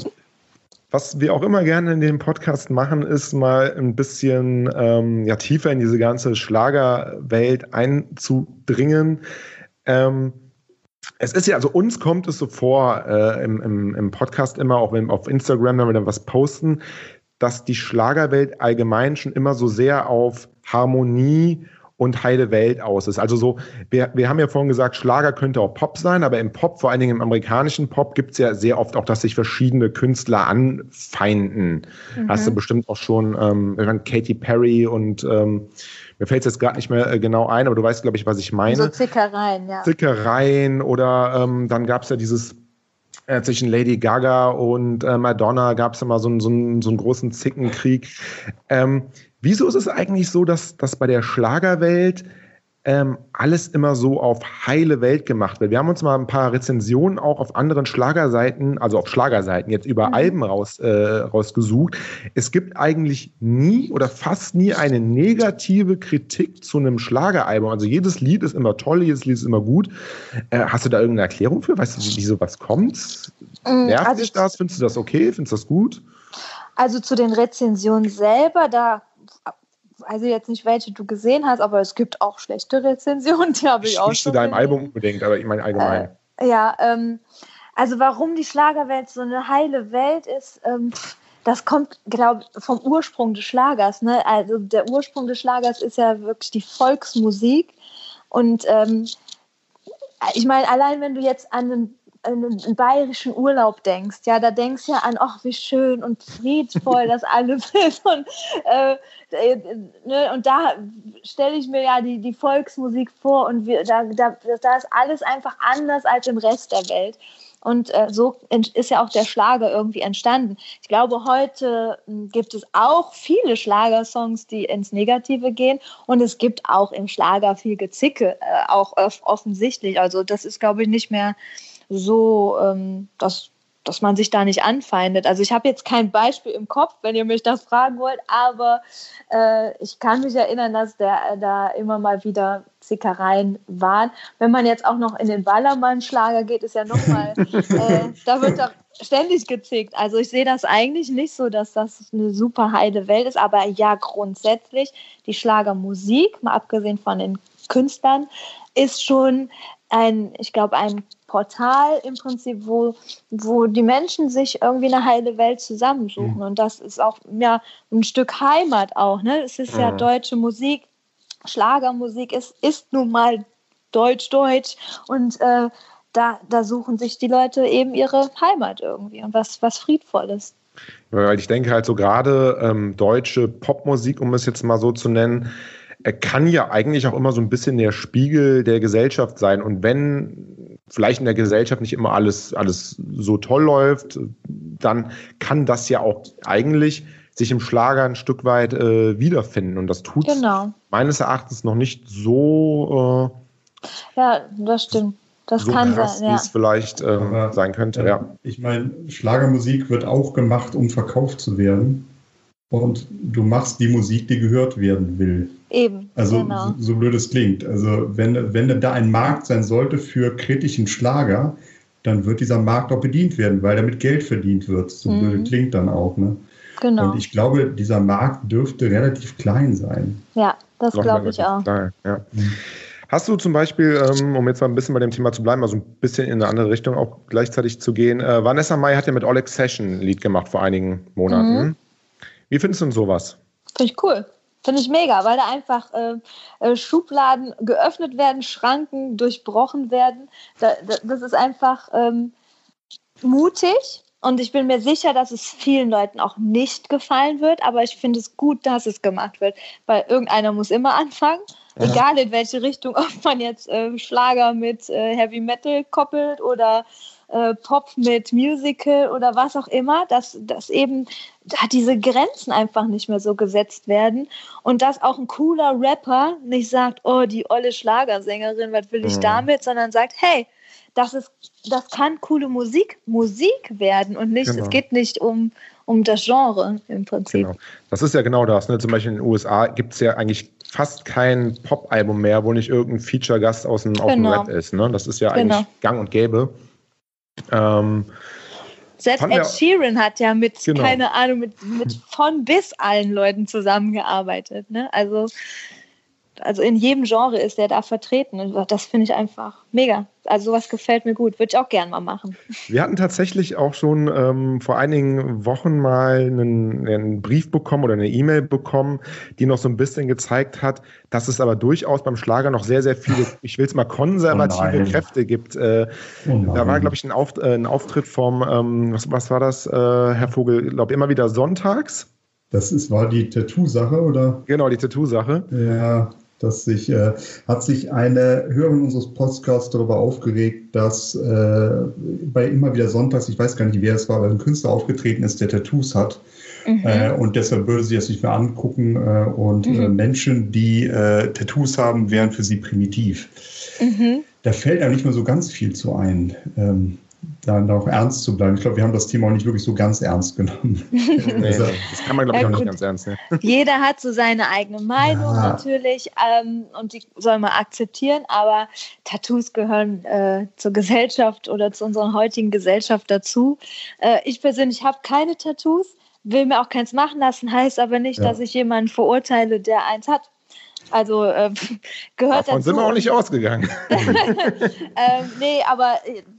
Was wir auch immer gerne in dem Podcast machen, ist mal ein bisschen ähm, ja, tiefer in diese ganze Schlagerwelt einzudringen. Ähm, es ist ja, also uns kommt es so vor äh, im, im, im Podcast immer, auch wenn auf Instagram, wenn wir dann was posten, dass die Schlagerwelt allgemein schon immer so sehr auf Harmonie und heile Welt aus ist. Also so, wir, wir haben ja vorhin gesagt, Schlager könnte auch Pop sein, aber im Pop, vor allen Dingen im amerikanischen Pop, gibt es ja sehr oft auch, dass sich verschiedene Künstler anfeinden. Mhm. Hast du bestimmt auch schon, ähm, Katy Perry und ähm, mir fällt es jetzt gerade nicht mehr äh, genau ein, aber du weißt, glaube ich, was ich meine. So Zickereien, ja. Zickereien oder ähm, dann gab es ja dieses äh, zwischen Lady Gaga und äh, Madonna gab es immer so, so, so einen großen Zickenkrieg. Ähm, Wieso ist es eigentlich so, dass, dass bei der Schlagerwelt ähm, alles immer so auf heile Welt gemacht wird? Wir haben uns mal ein paar Rezensionen auch auf anderen Schlagerseiten, also auf Schlagerseiten jetzt über mhm. Alben raus, äh, rausgesucht. Es gibt eigentlich nie oder fast nie eine negative Kritik zu einem Schlageralbum. Also jedes Lied ist immer toll, jedes Lied ist immer gut. Äh, hast du da irgendeine Erklärung für? Weißt du, wie, wie sowas kommt? Mhm, Nervt also dich das? Findest du das okay? Findest du das gut? Also zu den Rezensionen selber, da weiß ich jetzt nicht, welche du gesehen hast, aber es gibt auch schlechte Rezensionen, die habe ich, ich auch nicht schon zu deinem gesehen. Album unbedingt, aber ich meine allgemein. Äh, ja, ähm, also warum die Schlagerwelt so eine heile Welt ist, ähm, das kommt, glaube ich, vom Ursprung des Schlagers. Ne? Also der Ursprung des Schlagers ist ja wirklich die Volksmusik und ähm, ich meine, allein wenn du jetzt an einen einen bayerischen Urlaub denkst, ja, da denkst du ja an, ach, wie schön und friedvoll das alles ist und, äh, ne, und da stelle ich mir ja die, die Volksmusik vor und wir, da, da, da ist alles einfach anders als im Rest der Welt Und äh, so ist ja auch der Schlager irgendwie entstanden. Ich glaube, heute äh, gibt es auch viele Schlagersongs, die ins Negative gehen. Und es gibt auch im Schlager viel Gezicke, äh, auch off- offensichtlich. Also das ist, glaube ich, nicht mehr so, ähm, dass, dass man sich da nicht anfeindet. Also ich habe jetzt kein Beispiel im Kopf, wenn ihr mich das fragen wollt, aber äh, ich kann mich erinnern, dass der, äh, da immer mal wieder Zickereien waren. Wenn man jetzt auch noch in den Ballermann-Schlager geht, ist ja nochmal, äh, da wird doch ständig gezickt. Also ich sehe das eigentlich nicht so, dass das eine super heile Welt ist, aber ja, grundsätzlich die Schlagermusik, mal abgesehen von den Künstlern, ist schon ein, ich glaube, ein Portal im Prinzip, wo, wo die Menschen sich irgendwie eine heile Welt zusammensuchen. Mhm. Und das ist auch ja, ein Stück Heimat auch. Ne? Es ist mhm. ja deutsche Musik, Schlagermusik ist, ist nun mal deutsch-deutsch und äh, da, da suchen sich die Leute eben ihre Heimat irgendwie und was, was Friedvolles. Weil ich denke halt so gerade ähm, deutsche Popmusik, um es jetzt mal so zu nennen, er kann ja eigentlich auch immer so ein bisschen der Spiegel der Gesellschaft sein. Und wenn vielleicht in der Gesellschaft nicht immer alles, alles so toll läuft, dann kann das ja auch eigentlich sich im Schlager ein Stück weit äh, wiederfinden. Und das tut genau. meines Erachtens noch nicht so äh, ja, das stimmt. Das so kann krass, sein, ja. wie es vielleicht ähm, Aber, sein könnte. äh, Ja. Ich meine, Schlagermusik wird auch gemacht, um verkauft zu werden. Und du machst die Musik, die gehört werden will. Eben, also genau. so, so blöd es klingt. Also wenn, wenn da ein Markt sein sollte für kritischen Schlager, dann wird dieser Markt auch bedient werden, weil damit Geld verdient wird. So mhm. blöd klingt dann auch. Ne? Genau. Und ich glaube, dieser Markt dürfte relativ klein sein. Ja, das glaube ich auch. Klein, ja. Mhm. Hast du zum Beispiel, ähm, um jetzt mal ein bisschen bei dem Thema zu bleiben, also ein bisschen in eine andere Richtung auch gleichzeitig zu gehen, äh, Vanessa Mai hat ja mit Oleg Session ein Lied gemacht vor einigen Monaten. Mhm. Wie findest du denn sowas? Finde ich cool. Finde ich mega, weil da einfach äh, Schubladen geöffnet werden, Schranken durchbrochen werden. Da, da, das ist einfach ähm, mutig und ich bin mir sicher, dass es vielen Leuten auch nicht gefallen wird, aber ich finde es gut, dass es gemacht wird, weil irgendeiner muss immer anfangen, ja. Egal in welche Richtung, ob man jetzt äh, Schlager mit äh, Heavy Metal koppelt oder äh, Pop mit Musical oder was auch immer, dass, dass eben da diese Grenzen einfach nicht mehr so gesetzt werden und dass auch ein cooler Rapper nicht sagt, oh, die olle Schlagersängerin, was will ich mhm. damit, sondern sagt, hey, das ist, das kann coole Musik, Musik werden und nicht, genau. Es geht nicht um, um das Genre im Prinzip. Genau. Das ist ja genau das. Ne? Zum Beispiel in den U S A gibt es ja eigentlich fast kein Pop-Album mehr, wo nicht irgendein Feature-Gast aus dem, genau. aus dem Rap ist. Ne? Das ist ja genau. eigentlich gang und gäbe. Ähm, Selbst Ed Sheeran hat ja mit, genau. keine Ahnung, mit, mit von bis allen Leuten zusammengearbeitet. Ne? Also, also in jedem Genre ist er da vertreten. Und das finde ich einfach mega. Also sowas gefällt mir gut. Würde ich auch gern mal machen. Wir hatten tatsächlich auch schon ähm, vor einigen Wochen mal einen, einen Brief bekommen oder eine E-Mail bekommen, die noch so ein bisschen gezeigt hat, dass es aber durchaus beim Schlager noch sehr, sehr viele, ich will es mal konservative oh Kräfte gibt. Äh, oh da war, glaube ich, ein, Auf, äh, ein Auftritt vom, ähm, was, was war das, äh, Herr Vogel, ich glaube, immer wieder sonntags. Das ist, war die Tattoo-Sache, oder? Genau, die Tattoo-Sache. Ja. Dass sich, äh, hat sich eine Hörerin unseres Podcasts darüber aufgeregt, dass äh, bei immer wieder sonntags, ich weiß gar nicht, wer es war, aber ein Künstler aufgetreten ist, der Tattoos hat. Mhm. Äh, und deshalb würde sie das nicht mehr angucken. Äh, und mhm. äh, Menschen, die äh, Tattoos haben, wären für sie primitiv. Mhm. Da fällt einem nicht mehr so ganz viel zu ein. Ähm, dann auch ernst zu bleiben. Ich glaube, wir haben das Thema auch nicht wirklich so ganz ernst genommen. Nee, also, das kann man, glaube ich, auch nicht ganz ernst nehmen. Jeder hat so seine eigene Meinung ja. natürlich ähm, und die soll man akzeptieren, aber Tattoos gehören äh, zur Gesellschaft oder zu unserer heutigen Gesellschaft dazu. Äh, ich persönlich habe keine Tattoos, will mir auch keins machen lassen, heißt aber nicht, ja. dass ich jemanden verurteile, der eins hat. Also äh, gehört Davon dazu. sind wir auch nicht ausgegangen. ähm, nee, aber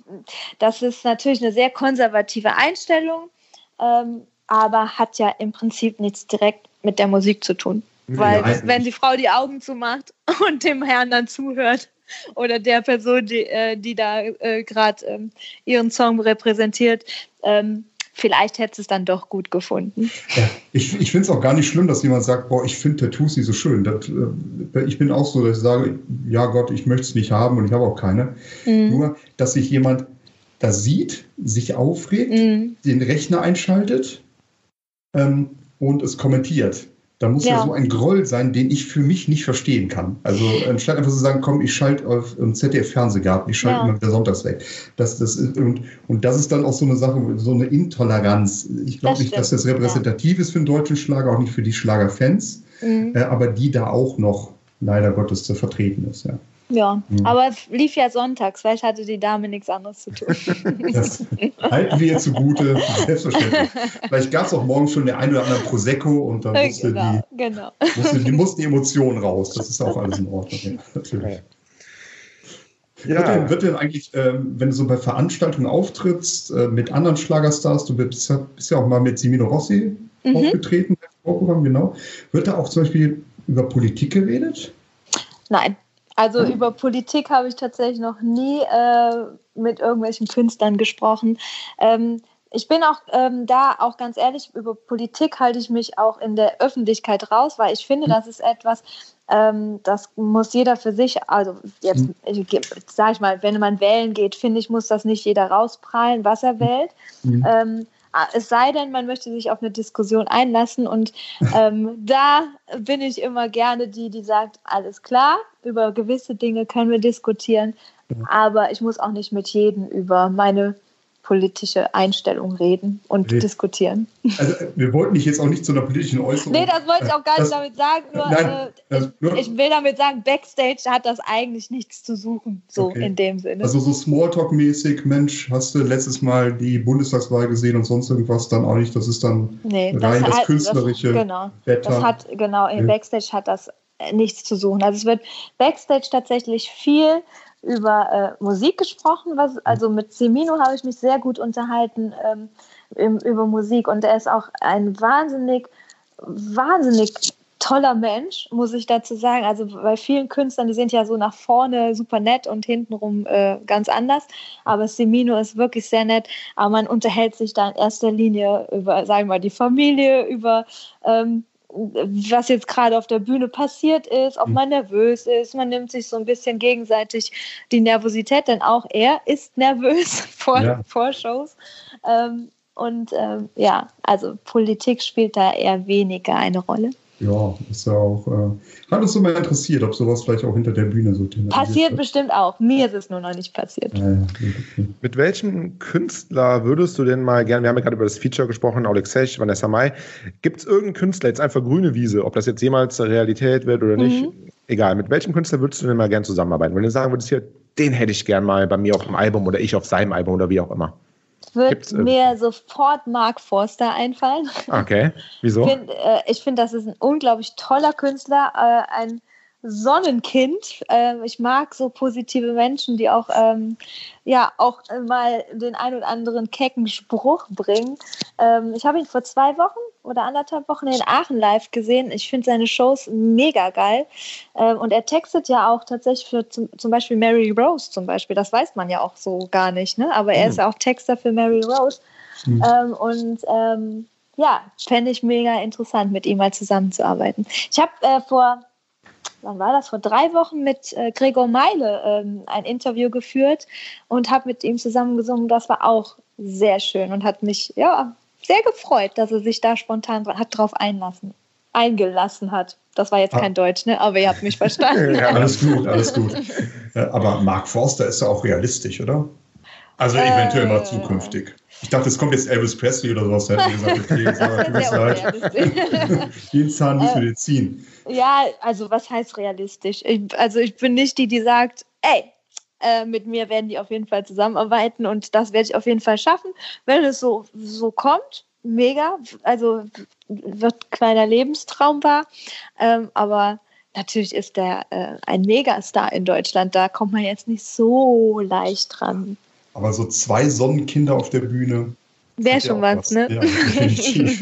das ist natürlich eine sehr konservative Einstellung, ähm, aber hat ja im Prinzip nichts direkt mit der Musik zu tun. Weil ja, wenn die Frau die Augen zumacht und dem Herrn dann zuhört oder der Person, die, äh, die da äh, gerade ähm, ihren Song repräsentiert, ähm, vielleicht hätte es dann doch gut gefunden. Ja, ich ich finde es auch gar nicht schlimm, dass jemand sagt, boah, ich finde Tattoos nicht so schön. Das, äh, ich bin auch so, dass ich sage, ja Gott, ich möchte es nicht haben und ich habe auch keine. Mhm. Nur, dass sich jemand das sieht, sich aufregt, Mhm. den Rechner einschaltet ähm, und es kommentiert. Da muss ja. Ja. so ein Groll sein, den ich für mich nicht verstehen kann. Also anstatt einfach zu sagen, komm, ich schalte auf einen Z D F-Fernsehgarten, ich schalte Ja. immer wieder sonntags weg. Das, das ist, und, und das ist dann auch so eine Sache, so eine Intoleranz. Ich glaube Das nicht, dass stimmt, das repräsentativ ist für den deutschen Schlager, auch nicht für die Schlagerfans, Mhm. äh, aber die da auch noch leider Gottes zu vertreten ist. Ja. Ja, Mhm. aber es lief ja sonntags, vielleicht hatte die Dame nichts anderes zu tun. Das halten wir zugute, selbstverständlich. Vielleicht gab es auch morgen schon der ein oder andere Prosecco und dann musste, genau, die, genau. musste, die, mussten die Emotionen raus. Das ist auch alles in Ordnung. Ja, natürlich. Ja. Wird, denn, wird denn eigentlich, ähm, wenn du so bei Veranstaltungen auftrittst, äh, mit anderen Schlagerstars, du bist, bist ja auch mal mit Semino Rossi Mhm. aufgetreten, im Vorprogramm, genau. Wird da auch zum Beispiel über Politik geredet? Nein, also Mhm. über Politik habe ich tatsächlich noch nie äh, mit irgendwelchen Künstlern gesprochen. Ähm, ich bin auch ähm, da auch ganz ehrlich, über Politik halte ich mich auch in der Öffentlichkeit raus, weil ich finde, das ist etwas, ähm, das muss jeder für sich, also jetzt ich, sag ich mal, wenn man wählen geht, finde ich, muss das nicht jeder rausprallen, was er wählt. Mhm. Ähm, es sei denn, man möchte sich auf eine Diskussion einlassen und ähm, da bin ich immer gerne die, die sagt, alles klar, über gewisse Dinge können wir diskutieren, aber ich muss auch nicht mit jedem über meine politische Einstellung reden und Nee. diskutieren. Also wir wollten dich jetzt auch nicht zu einer politischen Äußerung. Nee, das wollte ich auch gar Das- nicht damit sagen, nur Nein, äh, das- nur- ich, ich will damit sagen, Backstage hat das eigentlich nichts zu suchen, so Okay. in dem Sinne. Also so Smalltalk-mäßig, Mensch, hast du letztes Mal die Bundestagswahl gesehen und sonst irgendwas, dann auch nicht. Das ist dann Nee, rein das, hat- künstlerische genau. Wetter. Das hat, genau, im Ja. Backstage hat das äh, nichts zu suchen. Also es wird Backstage tatsächlich viel über äh, Musik gesprochen, was, also mit Semino habe ich mich sehr gut unterhalten ähm, im, über Musik und er ist auch ein wahnsinnig, wahnsinnig toller Mensch, muss ich dazu sagen. Also bei vielen Künstlern, die sind ja so nach vorne super nett und hintenrum äh, ganz anders, aber Semino ist wirklich sehr nett, aber man unterhält sich da in erster Linie über, sagen wir mal, die Familie, über ähm, was jetzt gerade auf der Bühne passiert ist, ob man nervös ist. Man nimmt sich so ein bisschen gegenseitig die Nervosität, denn auch er ist nervös vor, Ja. vor Shows. Ähm, und ähm, ja, also Politik spielt da eher weniger eine Rolle. Ja, ist ja auch. Äh, hat uns immer interessiert, ob sowas vielleicht auch hinter der Bühne so thematisiert Passiert wird. bestimmt auch. Mir ist es nur noch nicht passiert. Ja, ja, okay. Mit welchem Künstler würdest du denn mal gerne, wir haben ja gerade über das Feature gesprochen, Alexej, Vanessa Mai, gibt es irgendeinen Künstler, jetzt einfach grüne Wiese, ob das jetzt jemals Realität wird oder nicht, Mhm. egal, mit welchem Künstler würdest du denn mal gerne zusammenarbeiten? Wenn du sagen würdest, hier, den hätte ich gern mal bei mir auf dem Album oder ich auf seinem Album oder wie auch immer. Wird Gibt's, äh, mir sofort Mark Forster einfallen. Okay, wieso? Find, äh, ich finde, das ist ein unglaublich toller Künstler, äh, ein Sonnenkind. Äh, ich mag so positive Menschen, die auch, ähm, ja, auch äh, mal den ein oder anderen kecken Spruch bringen. Ähm, ich habe ihn vor zwei Wochen oder anderthalb Wochen in Aachen live gesehen. Ich finde seine Shows mega geil. Ähm, und er textet ja auch tatsächlich für zum, zum Beispiel Mary Rose zum Beispiel. Das weiß man ja auch so gar nicht, ne? Aber er Mhm. ist ja auch Texter für Mary Rose. Mhm. Ähm, und ähm, ja, fände ich mega interessant, mit ihm mal zusammenzuarbeiten. Ich habe äh, vor, wann war das, vor drei Wochen mit äh, Gregor Meile ähm, ein Interview geführt und habe mit ihm zusammen gesungen. Das war auch sehr schön und hat mich ja sehr gefreut, dass er sich da spontan dra- hat drauf einlassen, eingelassen hat. Das war jetzt Ah. kein Deutsch, ne? Aber ihr habt mich verstanden. Ja, Alles gut, alles gut. Äh, Aber Mark Forster ist ja auch realistisch, oder? Also eventuell mal Äh. zukünftig. Ich dachte, es kommt jetzt Elvis Presley oder sowas. Da hätte ich gesagt, okay, Das Sarah, ist du bist sehr halt, unrealistisch. den Zahn müssen wir dir ziehen. Ja, also was heißt realistisch? Ich, also ich bin nicht die, die sagt, ey, äh, mit mir werden die auf jeden Fall zusammenarbeiten und das werde ich auf jeden Fall schaffen. Wenn es so, so kommt, mega, also wird ein kleiner Lebenstraum wahr, ähm, aber natürlich ist der äh, ein Megastar in Deutschland, da kommt man jetzt nicht so leicht dran. Aber so zwei Sonnenkinder auf der Bühne. Wäre hat ja schon auch was, ne? Ja, definitiv.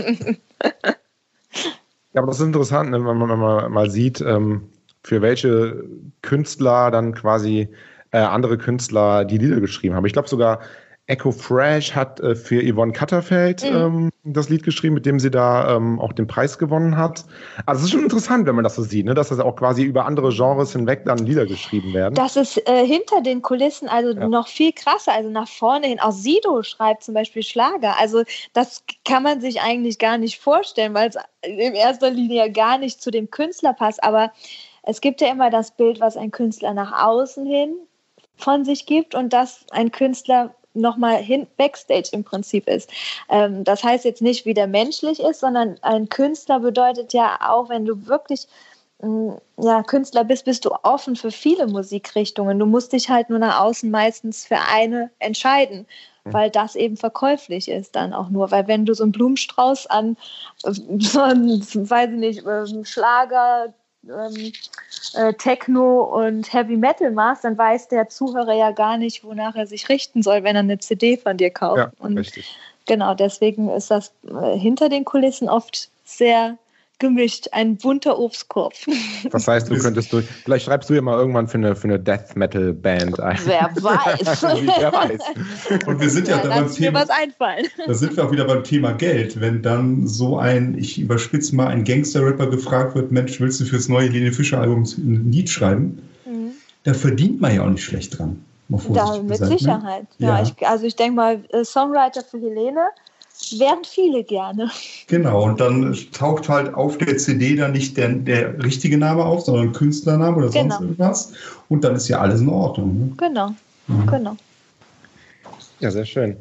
Ja, aber das ist interessant, ne, wenn man, wenn man mal sieht, ähm, für welche Künstler dann quasi äh, andere Künstler die Lieder geschrieben haben. Ich glaube sogar Echo Fresh hat äh, für Yvonne Katterfeld Mhm. ähm, das Lied geschrieben, mit dem sie da ähm, auch den Preis gewonnen hat. Also es ist schon interessant, wenn man das so sieht, ne? Dass das auch quasi über andere Genres hinweg dann Lieder geschrieben werden. Das ist äh, hinter den Kulissen also Ja. noch viel krasser, also nach vorne hin. Auch Sido schreibt zum Beispiel Schlager. Also das kann man sich eigentlich gar nicht vorstellen, weil es in erster Linie ja gar nicht zu dem Künstler passt. Aber es gibt ja immer das Bild, was ein Künstler nach außen hin von sich gibt und das ein Künstler nochmal hin Backstage im Prinzip ist. Ähm, das heißt jetzt nicht, wie der menschlich ist, sondern ein Künstler bedeutet ja auch, wenn du wirklich mh, ja, Künstler bist, bist du offen für viele Musikrichtungen. Du musst dich halt nur nach außen meistens für eine entscheiden, weil das eben verkäuflich ist dann auch nur. Weil wenn du so einen Blumenstrauß an, äh, so einen, weiß ich nicht, ähm, Schlager, ähm, äh, Techno und Heavy Metal machst, dann weiß der Zuhörer ja gar nicht, wonach er sich richten soll, wenn er eine C D von dir kauft. Ja, und richtig. genau, deswegen ist das äh, hinter den Kulissen oft sehr gemischt, ein bunter Obstkorb. Das heißt, du könntest durch. Vielleicht schreibst du ja mal irgendwann für eine, für eine Death Metal Band ein. Wer weiß. Wer weiß. Und wir sind ja, Ja, da lass beim mir Thema, was einfallen. da sind wir auch wieder beim Thema Geld. Wenn dann so ein, ich überspitze mal, ein Gangster-Rapper gefragt wird, Mensch, willst du fürs neue Helene Fischer-Album ein Lied schreiben? Mhm. Da verdient man ja auch nicht schlecht dran. Mal Da, vorsichtig mit gesagt, ne? Sicherheit. Ja. Ja. Ich, also ich denke mal, äh, Songwriter für Helene wären viele gerne. Genau, und dann taucht halt auf der C D dann nicht der, der richtige Name auf, sondern ein Künstlername oder sonst Genau. irgendwas. Und dann ist ja alles in Ordnung. Ne? Genau, Mhm. genau. Ja, sehr schön.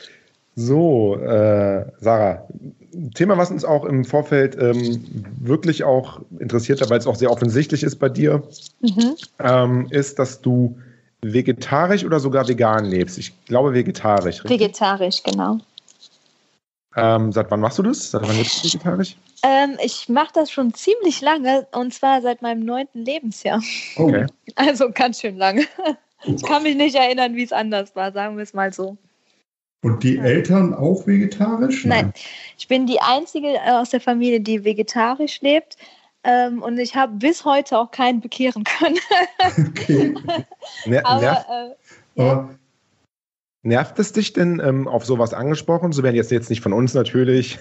So, äh, Sarah, Thema, was uns auch im Vorfeld ähm, wirklich auch interessiert hat, weil es auch sehr offensichtlich ist bei dir, Mhm. ähm, ist, dass du vegetarisch oder sogar vegan lebst. Ich glaube vegetarisch. Richtig? Vegetarisch, genau. Ähm, seit wann machst du das? Seit wann lebst du vegetarisch? Ähm, ich mache das schon ziemlich lange und zwar seit meinem neunten Lebensjahr. Oh, Okay. Also ganz schön lange. Ich kann mich nicht erinnern, wie es anders war, sagen wir es mal so. und die Eltern auch vegetarisch? Nein, ich bin die Einzige äh, aus der Familie, die vegetarisch lebt. Ähm, und ich habe bis heute auch keinen bekehren können. Okay. Ner nervt, Aber äh, ja. Aber nervt es dich denn, ähm, auf sowas angesprochen zu werden? Jetzt, jetzt nicht von uns natürlich,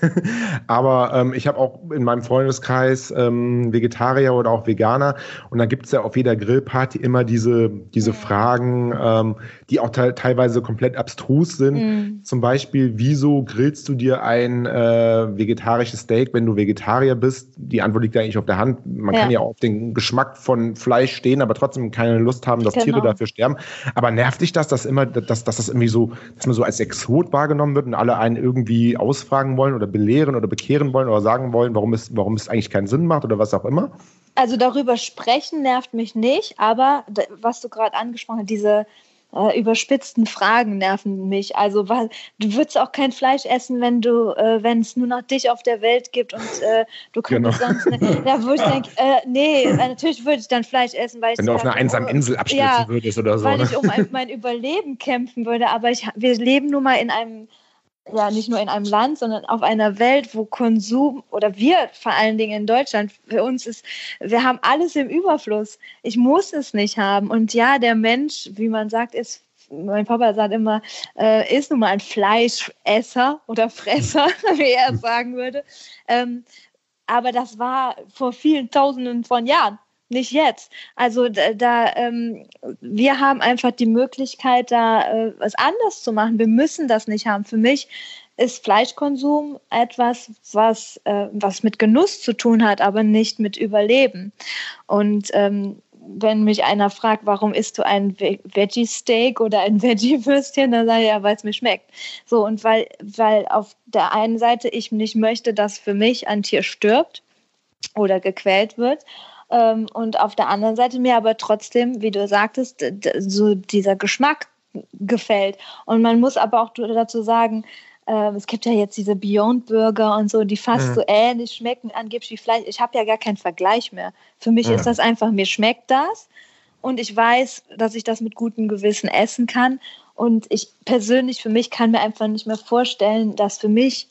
aber ähm, ich habe auch in meinem Freundeskreis ähm, Vegetarier oder auch Veganer und da gibt es ja auf jeder Grillparty immer diese, diese Mhm. Fragen, ähm, die auch te teilweise komplett abstrus sind. Mhm. Zum Beispiel, wieso grillst du dir ein äh, vegetarisches Steak, wenn du Vegetarier bist? Die Antwort liegt ja eigentlich auf der Hand. Man Ja. kann ja auf den Geschmack von Fleisch stehen, aber trotzdem keine Lust haben, dass Genau. Tiere dafür sterben. Aber nervt dich das, dass immer, dass, dass das irgendwie so, dass man so als Exot wahrgenommen wird und alle einen irgendwie ausfragen wollen oder belehren oder bekehren wollen oder sagen wollen, warum es, warum es eigentlich keinen Sinn macht oder was auch immer? Also darüber sprechen nervt mich nicht, aber d- was du gerade angesprochen hast, diese äh, überspitzten Fragen nerven mich. Also weil du würdest auch kein Fleisch essen, wenn du, äh, wenn es nur noch dich auf der Welt gibt und äh, du könntest Genau. sonst ne, da würde ich denken, äh, nee, äh, natürlich würde ich dann Fleisch essen, weil ich Wenn du auf einer sag, einsamen oh, Insel abstürzen ja, würdest oder so. weil Ne? ich um ein, mein Überleben kämpfen würde. Aber ich, wir leben nun mal in einem, ja nicht nur in einem Land, sondern auf einer Welt, wo Konsum, oder wir vor allen Dingen in Deutschland, für uns ist, wir haben alles im Überfluss. Ich muss es nicht haben. Und ja, der Mensch, wie man sagt, ist, mein Papa sagt immer, äh, ist nun mal ein Fleischesser oder Fresser, wie er es sagen würde. Ähm, aber das war vor vielen Tausenden von Jahren. Nicht jetzt. Also da, da ähm, wir haben einfach die Möglichkeit, da äh, was anders zu machen. Wir müssen das nicht haben. Für mich ist Fleischkonsum etwas, was, äh, was mit Genuss zu tun hat, aber nicht mit Überleben. Und ähm, wenn mich einer fragt, warum isst du ein Veggie-Steak oder ein Veggie-Würstchen, dann sage ich ja, weil es mir schmeckt. So, und weil, weil auf der einen Seite ich nicht möchte, dass für mich ein Tier stirbt oder gequält wird, und auf der anderen Seite mir aber trotzdem, wie du sagtest, so dieser Geschmack gefällt. Und man muss aber auch dazu sagen, es gibt ja jetzt diese Beyond Burger und so, die fast Mhm. so ähnlich schmecken, angeblich wie Fleisch. Ich habe ja gar keinen Vergleich mehr. Für mich Mhm. ist das einfach, mir schmeckt das und ich weiß, dass ich das mit gutem Gewissen essen kann. Und ich persönlich, für mich kann mir einfach nicht mehr vorstellen, dass für mich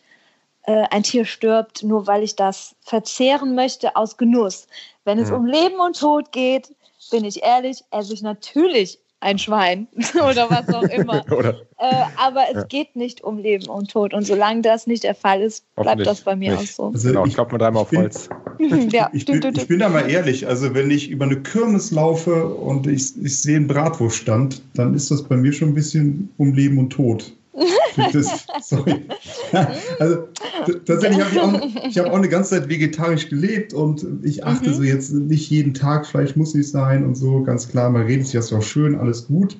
ein Tier stirbt, nur weil ich das verzehren möchte aus Genuss. Wenn es Mhm. um Leben und Tod geht, bin ich ehrlich, esse ich natürlich ein Schwein oder was auch immer. oder, äh, aber es ja. geht nicht um Leben und Tod. Und solange das nicht der Fall ist, bleibt das bei mir nicht. auch so. Also genau, ich, klopft man dreimal auf bin, Holz. ja. ich, bin, ich bin da mal ehrlich, also wenn ich über eine Kirmes laufe und ich, ich sehe einen Bratwurststand, dann ist das bei mir schon ein bisschen um Leben und Tod. Das, sorry. Also tatsächlich habe ich auch, ich habe auch eine ganze Zeit vegetarisch gelebt und ich achte mhm. so jetzt nicht jeden Tag, Fleisch muss nicht sein und so, ganz klar, man redet sich das auch schön, alles gut.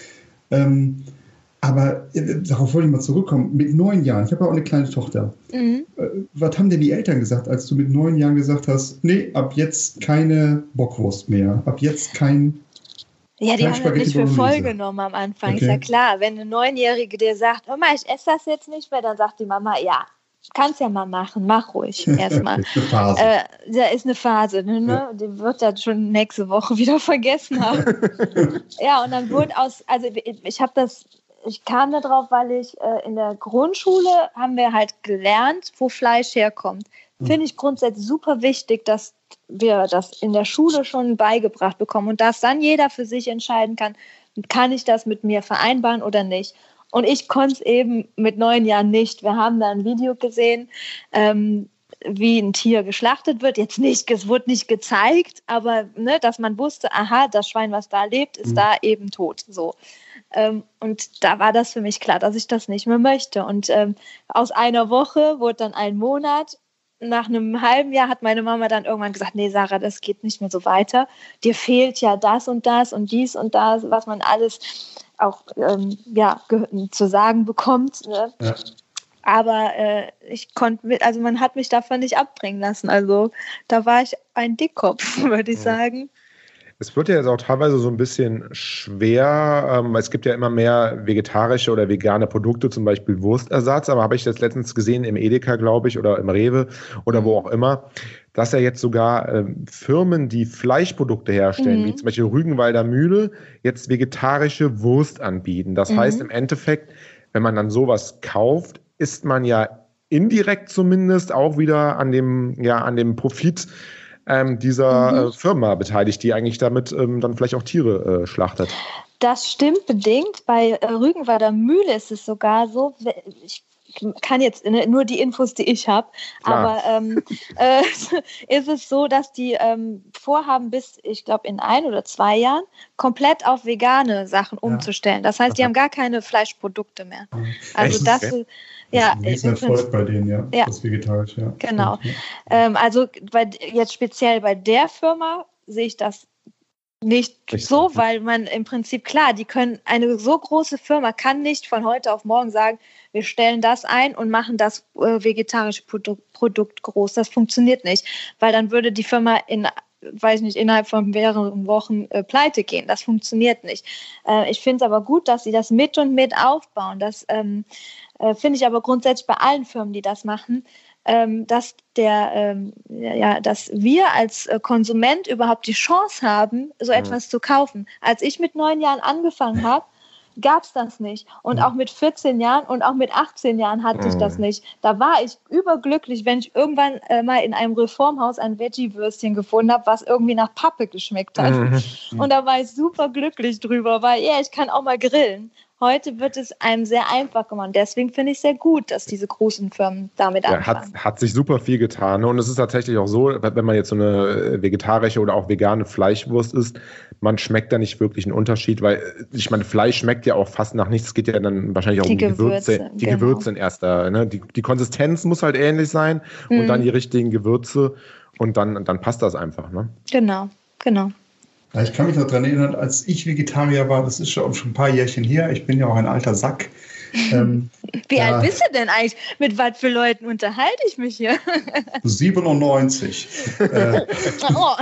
Ähm, aber äh, darauf wollte ich mal zurückkommen, mit neun Jahren, ich habe ja auch eine kleine Tochter. Mhm. Äh, was haben denn die Eltern gesagt, als du mit neun Jahren gesagt hast, nee, ab jetzt keine Bockwurst mehr, ab jetzt kein Ja, die haben das nicht für voll genommen am Anfang. Okay. Ist ja klar, wenn eine Neunjährige dir sagt, Mama, ich esse das jetzt nicht mehr, dann sagt die Mama, ja, kannst ja mal machen, mach ruhig erstmal. Das ist eine Phase. Äh, da ist eine Phase, ne? Ja. Die wird das schon nächste Woche wieder vergessen haben. Ja, und dann wurde aus, also ich, ich habe das, ich kam da drauf, weil ich äh, in der Grundschule haben wir halt gelernt, wo Fleisch herkommt. Mhm. Finde ich grundsätzlich super wichtig, dass wir das in der Schule schon beigebracht bekommen und dass dann jeder für sich entscheiden kann, kann ich das mit mir vereinbaren oder nicht. Und ich konnte es eben mit neun Jahren nicht. Wir haben da ein Video gesehen, ähm, wie ein Tier geschlachtet wird. Jetzt nicht, es wurde nicht gezeigt, aber ne, dass man wusste, aha, das Schwein, was da lebt, ist mhm. da eben tot. So. Ähm, und da war das für mich klar, dass ich das nicht mehr möchte. Und ähm, aus einer Woche wurde dann ein Monat. Nach einem halben Jahr hat meine Mama dann irgendwann gesagt, nee, Sarah, das geht nicht mehr so weiter. Dir fehlt ja das und das und dies und das, was man alles auch ähm, ja, ge- zu sagen bekommt. Ne? Ja. Aber äh, ich konnte, also man hat mich davon nicht abbringen lassen. Also da war ich ein Dickkopf, würde ich ja. sagen. Es wird ja jetzt auch teilweise so ein bisschen schwer. Ähm, es gibt ja immer mehr vegetarische oder vegane Produkte, zum Beispiel Wurstersatz. Aber habe ich das letztens gesehen im Edeka, glaube ich, oder im Rewe oder wo auch immer, dass ja jetzt sogar ähm, Firmen, die Fleischprodukte herstellen, mhm. wie zum Beispiel Rügenwalder Mühle, jetzt vegetarische Wurst anbieten. Das mhm. heißt im Endeffekt, wenn man dann sowas kauft, ist man ja indirekt zumindest auch wieder an dem, ja, an dem Profit Ähm, dieser mhm. äh, Firma beteiligt, die eigentlich damit ähm, dann vielleicht auch Tiere äh, schlachtet. Das stimmt bedingt. Bei äh, Rügenwalder Mühle ist es sogar so, ich kann jetzt ne, nur die Infos, die ich habe, aber ähm, äh, ist es so, dass die ähm, vorhaben, bis, ich glaube, in ein oder zwei Jahren komplett auf vegane Sachen ja. umzustellen. Das heißt, die haben gar keine Fleischprodukte mehr. Also Echt? das okay. Ja, das ist ein Erfolg bei denen, ja, ja. das vegetarisch, ja. Genau. Ja. Ähm, also bei, jetzt speziell bei der Firma sehe ich das nicht Richtig. so, weil man im Prinzip, klar, die können, eine so große Firma kann nicht von heute auf morgen sagen, wir stellen das ein und machen das äh, vegetarische Produkt, Produkt groß. Das funktioniert nicht, weil dann würde die Firma in weiß nicht, innerhalb von mehreren Wochen äh, pleite gehen. Das funktioniert nicht. Äh, ich finde es aber gut, dass sie das mit und mit aufbauen. Das ähm, äh, finde ich aber grundsätzlich bei allen Firmen, die das machen, ähm, dass, der, ähm, ja, dass wir als äh, Konsument überhaupt die Chance haben, so mhm. etwas zu kaufen. Als ich mit neun Jahren angefangen habe, gab es das nicht. Und auch mit vierzehn Jahren und auch mit achtzehn Jahren hatte ich das nicht. Da war ich überglücklich, wenn ich irgendwann äh, mal in einem Reformhaus ein Veggie-Würstchen gefunden habe, was irgendwie nach Pappe geschmeckt hat. Mhm. Und da war ich super glücklich drüber, weil ja, ich kann auch mal grillen. Heute wird es einem sehr einfach gemacht. Deswegen finde ich es sehr gut, dass diese großen Firmen damit ja, anfangen. Hat, hat sich super viel getan. Ne? Und es ist tatsächlich auch so, wenn man jetzt so eine vegetarische oder auch vegane Fleischwurst isst, man schmeckt da nicht wirklich einen Unterschied, weil ich meine, Fleisch schmeckt ja auch fast nach nichts. Es geht ja dann wahrscheinlich auch die um die Gewürze. Gewürze die genau. Gewürze in erster. Ne? Die, die Konsistenz muss halt ähnlich sein mhm. und dann die richtigen Gewürze und dann, dann passt das einfach. Ne? Genau, genau. Ja, ich kann mich noch daran erinnern, als ich Vegetarier war, das ist schon, schon ein paar Jährchen her, ich bin ja auch ein alter Sack. Ähm, Wie ja, alt bist du denn eigentlich? Mit was für Leuten unterhalte ich mich hier? siebenundneunzig. äh, oh.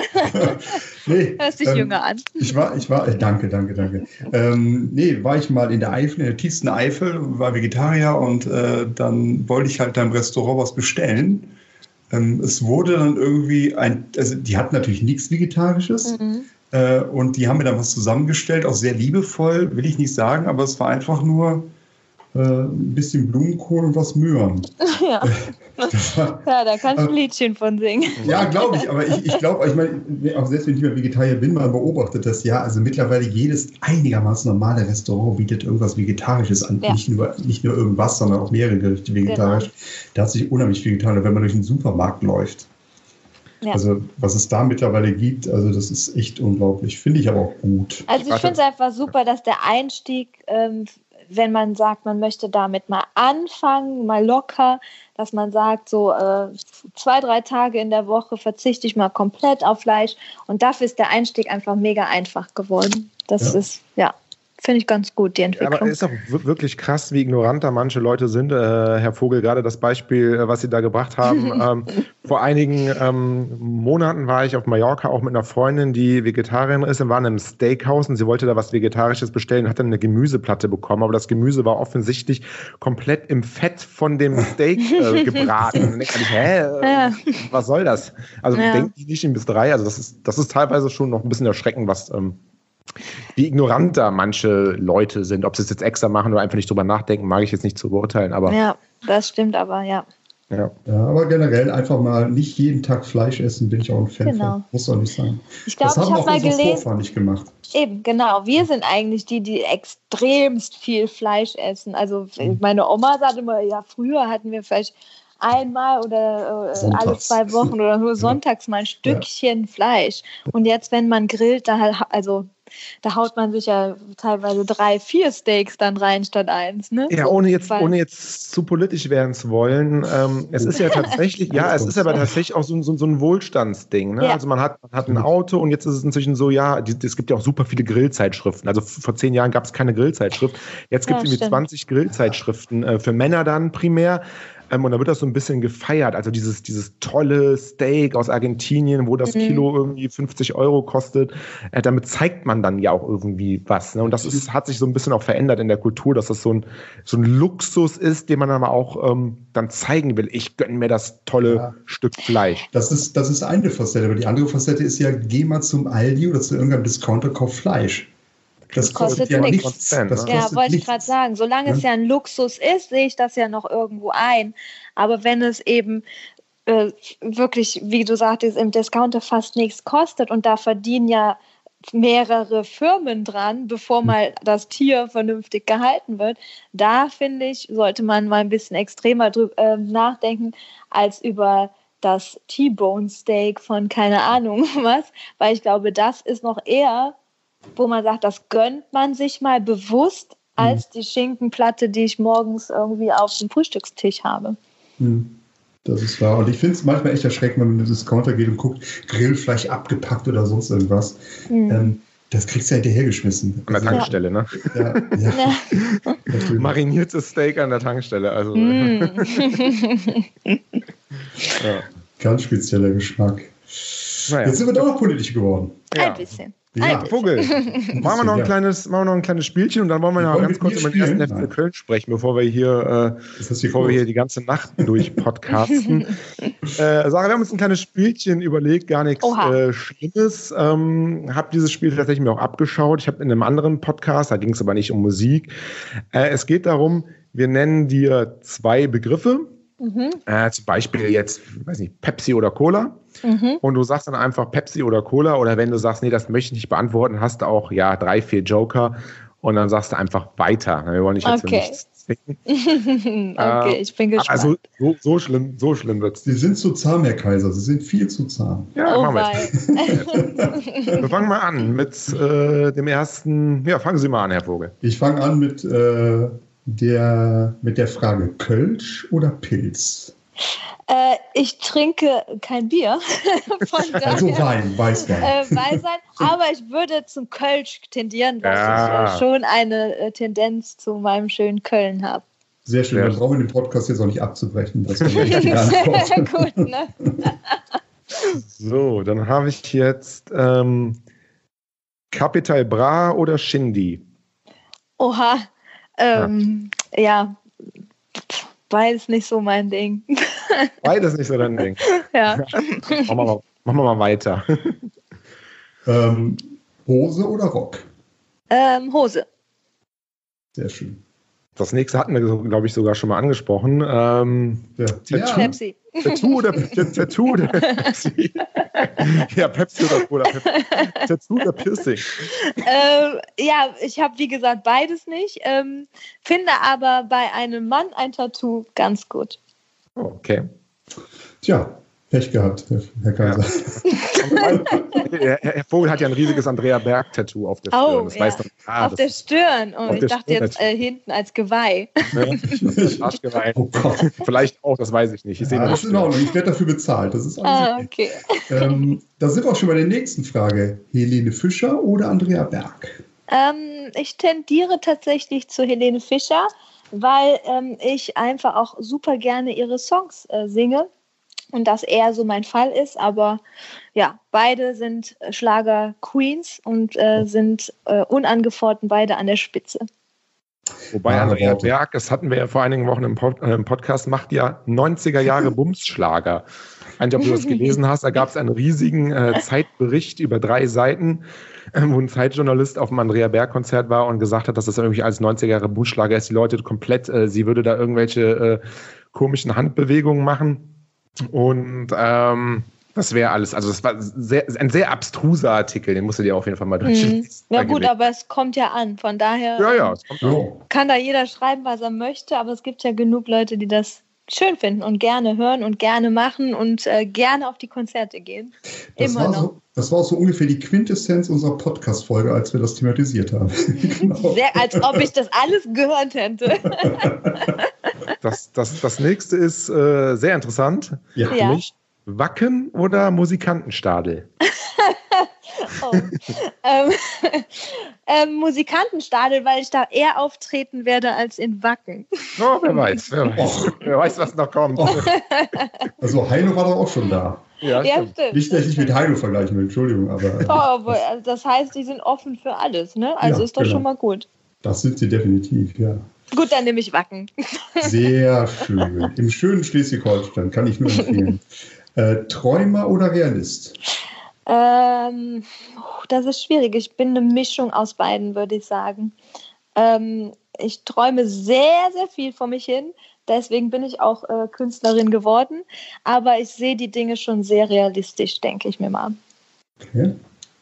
nee, Hörst dich ähm, jünger an. Ich war, ich war, äh, danke, danke, danke. Ähm, nee, war ich mal in der Eifel, in der tiefsten Eifel, war Vegetarier und äh, dann wollte ich halt da im Restaurant was bestellen. Ähm, es wurde dann irgendwie ein, also die hatten natürlich nichts Vegetarisches. Mhm. Und die haben mir dann was zusammengestellt, auch sehr liebevoll, will ich nicht sagen, aber es war einfach nur äh, ein bisschen Blumenkohl und was Möhren. Ja. Ja, da kannst du ein Liedchen von singen. Ja, glaube ich, aber ich, ich glaube, ich meine, auch selbst wenn ich mal Vegetarier bin, man beobachtet das ja, also mittlerweile jedes einigermaßen normale Restaurant bietet irgendwas Vegetarisches an. Ja. Nicht, nur, nicht nur irgendwas, sondern auch mehrere Gerichte vegetarisch. Genau. Da hat sich unheimlich viel getan, wenn man durch den Supermarkt läuft. Ja. Also was es da mittlerweile gibt, also das ist echt unglaublich. Finde ich aber auch gut. Also ich finde es einfach super, dass der Einstieg, ähm, wenn man sagt, man möchte damit mal anfangen, mal locker, dass man sagt, so äh, zwei, drei Tage in der Woche verzichte ich mal komplett auf Fleisch. Und dafür ist der Einstieg einfach mega einfach geworden. Das ja. ist, ja, finde ich ganz gut, die Entwicklung. Aber es ist auch wirklich krass, wie ignorant da manche Leute sind. Äh, Herr Vogel, gerade das Beispiel, was Sie da gebracht haben. ähm, vor einigen ähm, Monaten war ich auf Mallorca auch mit einer Freundin, die Vegetarierin ist, und war in einem Steakhouse und sie wollte da was Vegetarisches bestellen und hat dann eine Gemüseplatte bekommen. Aber das Gemüse war offensichtlich komplett im Fett von dem Steak äh, gebraten. Und dann denke ich, hä, äh, ja. was soll das? Also ja. denkt die nicht in bis drei. Also das ist, das ist teilweise schon noch ein bisschen erschreckend, was... Ähm, wie ignorant da manche Leute sind. Ob sie es jetzt extra machen oder einfach nicht drüber nachdenken, mag ich jetzt nicht zu beurteilen. Aber ja, das stimmt aber, ja. Ja. ja, aber generell einfach mal nicht jeden Tag Fleisch essen, bin ich auch ein Fan genau. von. Muss doch nicht sein. Ich glaube, das haben ich habe auch mal unsere gelesen, Vorfahren nicht gemacht. Eben, genau. Wir sind eigentlich die, die extremst viel Fleisch essen. Also meine Oma sagt immer, ja, früher hatten wir vielleicht einmal oder äh, alle zwei Wochen oder nur sonntags mal ein Stückchen ja. Fleisch. Und jetzt, wenn man grillt, da also da haut man sich ja teilweise drei, vier Steaks dann rein statt eins. Ne? Ja, ohne jetzt, ohne jetzt zu politisch werden zu wollen. Ähm, es ist ja tatsächlich, ja, es ist aber tatsächlich auch so, so, so ein Wohlstandsding. Ne? Ja. Also man hat, man hat ein Auto und jetzt ist es inzwischen so, ja, es gibt ja auch super viele Grillzeitschriften. Also vor zehn Jahren gab es keine Grillzeitschrift. Jetzt gibt es ja, irgendwie zwanzig Grillzeitschriften äh, für Männer dann primär. Ähm, und da wird das so ein bisschen gefeiert. Also dieses, dieses tolle Steak aus Argentinien, wo das mhm. Kilo irgendwie fünfzig Euro kostet. Äh, damit zeigt man dann ja auch irgendwie was. Ne? Und das ist, hat sich so ein bisschen auch verändert in der Kultur, dass das so ein, so ein Luxus ist, den man aber auch ähm, dann zeigen will. Ich gönne mir das tolle ja. Stück Fleisch. Das ist, das ist eine Facette. Aber die andere Facette ist ja, geh mal zum Aldi oder zu irgendeinem Discounter, kauf Fleisch. Das kostet, kostet ja nichts. nichts. Das ja, wollte ich gerade sagen. Solange ja. es ja ein Luxus ist, sehe ich das ja noch irgendwo ein. Aber wenn es eben äh, wirklich, wie du sagtest, im Discounter fast nichts kostet und da verdienen ja mehrere Firmen dran, bevor mal das Tier vernünftig gehalten wird, da finde ich, sollte man mal ein bisschen extremer drüber äh, nachdenken, als über das T-Bone Steak von keine Ahnung was, weil ich glaube, das ist noch eher, wo man sagt, das gönnt man sich mal bewusst, als die Schinkenplatte, die ich morgens irgendwie auf dem Frühstückstisch habe. Das ist wahr. Und ich finde es manchmal echt erschreckend, wenn man in den Discounter geht und guckt, Grillfleisch abgepackt oder sonst irgendwas. Mhm. Ähm, das kriegst du ja hinterhergeschmissen. An der Tankstelle, ja. ne? Ja, ja. ja. Mariniertes Steak an der Tankstelle. Also. Mm. ja. Ganz spezieller Geschmack. Naja. Jetzt sind wir doch noch politisch geworden. Ja. Ein bisschen. Ja, Vogel. Machen wir noch ein kleines, machen wir noch ein kleines Spielchen und dann wollen wir noch ganz kurz über den ersten F C Köln sprechen, bevor wir hier, äh, bevor wir hier die ganze Nacht durch podcasten. äh, Sarah, wir haben uns ein kleines Spielchen überlegt, gar nichts äh, Schlimmes. Ähm, habe dieses Spiel tatsächlich mir auch abgeschaut. Ich habe in einem anderen Podcast, da ging es aber nicht um Musik. Äh, es geht darum, wir nennen dir zwei Begriffe. Mhm. Äh, zum Beispiel jetzt, weiß nicht, Pepsi oder Cola. Mhm. Und du sagst dann einfach Pepsi oder Cola. Oder wenn du sagst, nee, das möchte ich nicht beantworten, hast du auch ja drei, vier Joker. Und dann sagst du einfach weiter. Wir wollen nicht jetzt okay. nichts zwingen. Okay, äh, ich bin gespannt. Also so, so schlimm, so schlimm wird's. Sie sind zu zahm, Herr Kaiser. Sie sind viel zu zahm. Ja, oh machen wir. Wir fangen mal an mit äh, dem ersten. Ja, fangen Sie mal an, Herr Vogel. Ich fange an mit äh, Der, mit der Frage Kölsch oder Pilz? Äh, ich trinke kein Bier. Von daher, also Wein, Weißwein. Äh, Weißwein, aber ich würde zum Kölsch tendieren, dass ja. ich äh, schon eine äh, Tendenz zu meinem schönen Köln habe. Sehr schön, dann brauchen wir den Podcast jetzt auch nicht abzubrechen. Das ist die Antwort. Gut, ne? So, dann habe ich jetzt ähm, Capital Bra oder Shindy? Oha. Ähm, ja. ja, beides nicht so mein Ding. Beides nicht so dein Ding? Ja. Machen wir mal, machen wir mal weiter. Ähm, Hose oder Rock? Ähm, Hose. Sehr schön. Das nächste hatten wir, glaube ich, sogar schon mal angesprochen. Ähm, Ja. Tattoo, Pepsi. Tattoo oder Tattoo oder Pepsi? Ja, Pepsi oder Cola. Pepsi. Tattoo oder Piercing? ähm, ja, ich habe wie gesagt beides nicht. Ähm, finde aber bei einem Mann ein Tattoo ganz gut. Oh, okay. Tja, Pech gehabt, Herr, Herr Kaiser. Herr, Herr Vogel hat ja ein riesiges Andrea Berg-Tattoo auf der Stirn. Oh, das ja. weiß doch, ah, auf der Stirn. Oh, auf ich der dachte Stirn jetzt äh, hinten als Geweih. Ne? Arschgeweih. Oh Gott. Vielleicht auch, das weiß ich nicht. Ich sehe Ja, nur das ist in Ordnung, ich werde dafür bezahlt. Das ist alles Ah, okay. ähm, da sind wir auch schon bei der nächsten Frage. Helene Fischer oder Andrea Berg? Ähm, ich tendiere tatsächlich zu Helene Fischer, weil ähm, ich einfach auch super gerne ihre Songs äh, singe und das eher so mein Fall ist. Aber ja, beide sind Schlager-Queens und äh, sind äh, unangefochten beide an der Spitze. Wobei Wahre Andrea Worte. Berg, das hatten wir ja vor einigen Wochen im, Pod, äh, im Podcast, macht ja neunziger Jahre Bumsschlager. Ich weiß nicht, ob du das gelesen hast, da gab es einen riesigen äh, Zeitbericht über drei Seiten, äh, wo ein Zeitjournalist auf dem Andrea Berg-Konzert war und gesagt hat, dass das irgendwie als neunziger Jahre Bumsschlager ist. Die Leute komplett, äh, sie würde da irgendwelche äh, komischen Handbewegungen machen. Und ähm, das wäre alles, also es war sehr, ein sehr abstruser Artikel, den musst du dir auf jeden Fall mal durchlesen. Mhm. Ja gut, aber es kommt ja an, von daher Ja, ja, es kommt an. Jo. kann da jeder schreiben, was er möchte, aber es gibt ja genug Leute, die das schön finden und gerne hören und gerne machen und äh, gerne auf die Konzerte gehen. Das Immer war, noch. so, das war so ungefähr die Quintessenz unserer Podcast-Folge, als wir das thematisiert haben. Genau. Sehr, als ob ich das alles gehört hätte. Das, das, das nächste ist äh, sehr interessant Ja. für Ja. mich. Wacken oder Musikantenstadel? Oh. ähm, ähm, Musikantenstadel, weil ich da eher auftreten werde als in Wacken. Oh, wer weiß, wer weiß. Och. Wer weiß, was noch kommt. Oh. Also Heino war doch auch schon da. Ja, Ja, stimmt. stimmt. Nicht, dass ich mit Heino vergleichen will, Entschuldigung, aber Oh, aber, also das heißt, die sind offen für alles, ne? Also Ja, ist doch genau. schon mal gut. das sind sie definitiv, ja. Gut, dann nehme ich Wacken. Sehr schön. Im schönen Schleswig-Holstein, kann ich nur empfehlen. Äh, Träumer oder Realist? Ähm, das ist schwierig. Ich bin eine Mischung aus beiden, würde ich sagen. Ähm, ich träume sehr, sehr viel vor mich hin. Deswegen bin ich auch äh, Künstlerin geworden. Aber ich sehe die Dinge schon sehr realistisch, denke ich mir mal. Okay.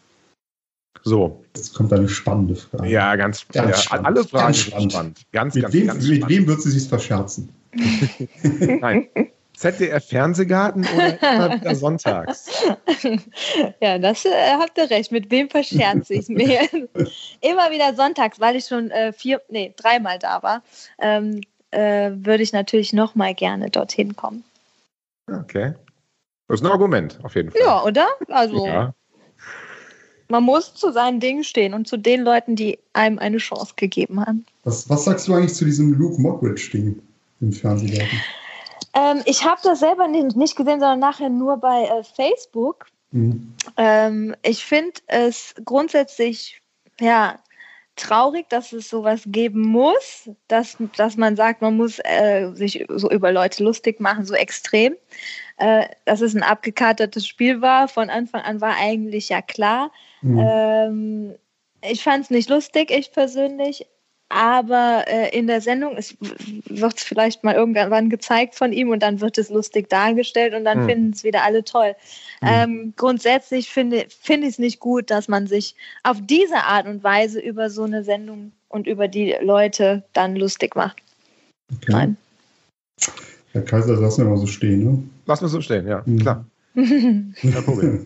So, Jetzt kommt eine spannende Frage. ja, ganz, Ganz ja, spannend, alle Fragen ganz sind spannend. spannend. Ganz, Mit, ganz, wem, ganz mit spannend. wem wird sie sich verscherzen? Nein. Z D F-Fernsehgarten oder immer wieder sonntags? Ja, das äh, habt ihr recht. Mit wem verscherze ich mir? Immer wieder sonntags, weil ich schon äh, vier, nee, dreimal da war, ähm, äh, würde ich natürlich noch mal gerne dorthin kommen. Okay. Das ist ein Argument, auf jeden Fall. Ja, oder? Also Ja. man muss zu seinen Dingen stehen und zu den Leuten, die einem eine Chance gegeben haben. Was, was sagst du eigentlich zu diesem Luke Mockridge-Ding im Fernsehgarten? Ähm, ich habe das selber nicht, nicht gesehen, sondern nachher nur bei äh, Facebook. Mhm. Ähm, ich finde es grundsätzlich ja, traurig, dass es sowas geben muss, dass, dass man sagt, man muss äh, sich so über Leute lustig machen, so extrem. Äh, dass es ein abgekatertes Spiel war, von Anfang an war eigentlich ja klar. Mhm. Ähm, ich fand es nicht lustig, ich persönlich. Aber äh, in der Sendung wird es vielleicht mal irgendwann gezeigt von ihm und dann wird es lustig dargestellt und dann Mhm. finden es wieder alle toll. Mhm. Ähm, grundsätzlich finde find ich es nicht gut, dass man sich auf diese Art und Weise über so eine Sendung und über die Leute dann lustig macht. Okay. Nein. Herr Kaiser, das lassen wir mal so stehen, ne? Lass mir so stehen, ja, Mhm. klar. Kein Kein Problem.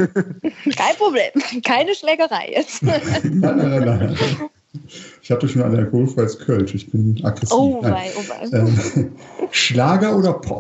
Problem. Keine Schlägerei jetzt. Nein, nein, nein, nein. Ich hatte schon ein alkoholfreies Kölsch. Ich bin aggressiv. Oh Nein. wei, oh wei. Ähm, Schlager oder Pop?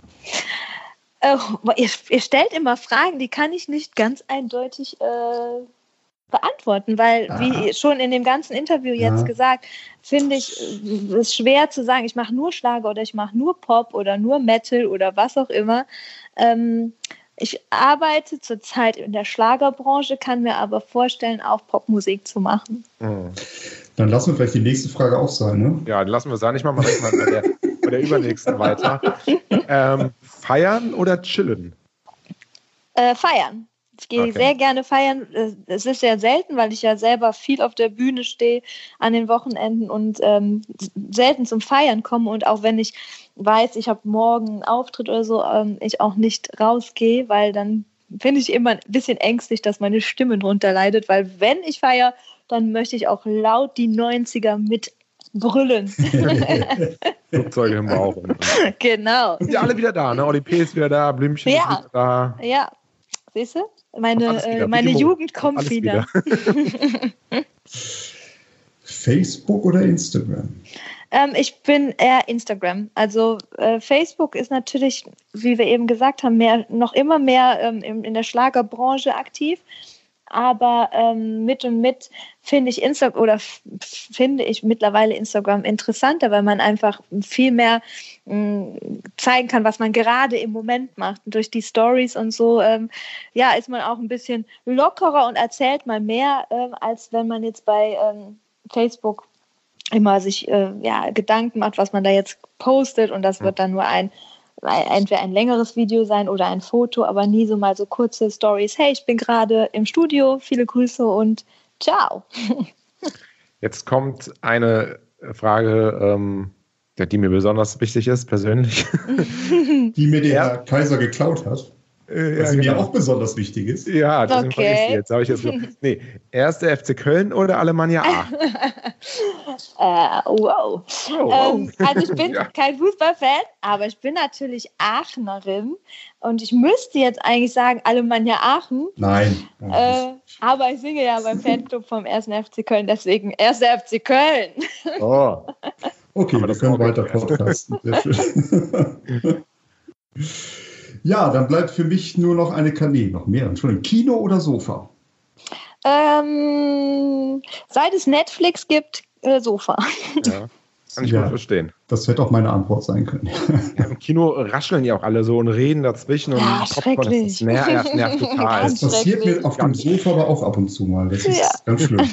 Äh, ihr, ihr stellt immer Fragen, die kann ich nicht ganz eindeutig äh, beantworten, weil, Ah. wie schon in dem ganzen Interview jetzt Ja. gesagt, finde ich äh, es schwer zu sagen, ich mache nur Schlager oder ich mache nur Pop oder nur Metal oder was auch immer. Ähm, ich arbeite zurzeit in der Schlagerbranche, kann mir aber vorstellen, auch Popmusik zu machen. Mhm. Dann lassen wir vielleicht die nächste Frage auch sein, ne? Ja, dann lassen wir es sein. Ich mache mal direkt mal bei der, bei der übernächsten weiter. Ähm, feiern oder chillen? Äh, feiern. Ich gehe Okay. sehr gerne feiern. Es ist sehr selten, weil ich ja selber viel auf der Bühne stehe an den Wochenenden und ähm, selten zum Feiern komme. Und auch wenn ich weiß, ich habe morgen einen Auftritt oder so, ähm, ich auch nicht rausgehe, weil dann finde ich immer ein bisschen ängstlich, dass meine Stimme drunter leidet. Weil wenn ich feiere, dann möchte ich auch laut die neunziger mit brüllen. Flugzeuge im Bauch. Und, und. Genau. Sind ja alle wieder da, ne? Oli P. ist wieder da, Blümchen Ja. ist wieder da. Ja, siehst du? Meine, Alles wieder, äh, meine wie die Jugend kommt Alles wieder. Facebook oder Instagram? Ähm, ich bin eher Instagram. Also äh, Facebook ist natürlich, wie wir eben gesagt haben, mehr, noch immer mehr ähm, in, in der Schlagerbranche aktiv. Aber ähm, mit und mit finde ich Instagram oder f- finde ich mittlerweile Instagram interessanter, weil man einfach viel mehr mh, zeigen kann, was man gerade im Moment macht. Und durch die Stories und so, ähm, ja, ist man auch ein bisschen lockerer und erzählt mal mehr, ähm, als wenn man jetzt bei ähm, Facebook immer sich äh, ja, Gedanken macht, was man da jetzt postet, und das wird dann nur ein entweder ein längeres Video sein oder ein Foto, aber nie so mal so kurze Stories. Hey, ich bin gerade im Studio, viele Grüße und ciao. Jetzt kommt eine Frage, ähm, die mir besonders wichtig ist, persönlich. Die mir der Ja. Kaiser geklaut hat. Äh, Was mir auch besonders wichtig ist. Ja, deswegen Okay. vergiss ich jetzt. Habe ich jetzt noch. Nee, erster F C Köln oder Alemannia A? Äh, wow. Oh, wow. Ähm, also ich bin Ja. kein Fußballfan, aber ich bin natürlich Aachenerin und ich müsste jetzt eigentlich sagen Alemannia Aachen, Nein. äh, aber ich singe ja beim Fanclub vom ersten F C Köln, deswegen erster F C Köln. Oh. Okay, Aber wir das können auch weiter geklärt. podcasten. Sehr schön. Ja, dann bleibt für mich nur noch eine Kanäle, noch mehr. Entschuldigung, Kino oder Sofa? Ähm, seit es Netflix gibt, äh, Sofa. Ja. Kann ich Ja. gut verstehen. Das hätte auch meine Antwort sein können. Ja, im Kino rascheln ja auch alle so und reden dazwischen und Ja, Popcorn, das schrecklich. ist nervt, ja, das nervt total. Das passiert mir auf dem Sofa aber auch ab und zu mal. Das ist Ja. ganz schlimm.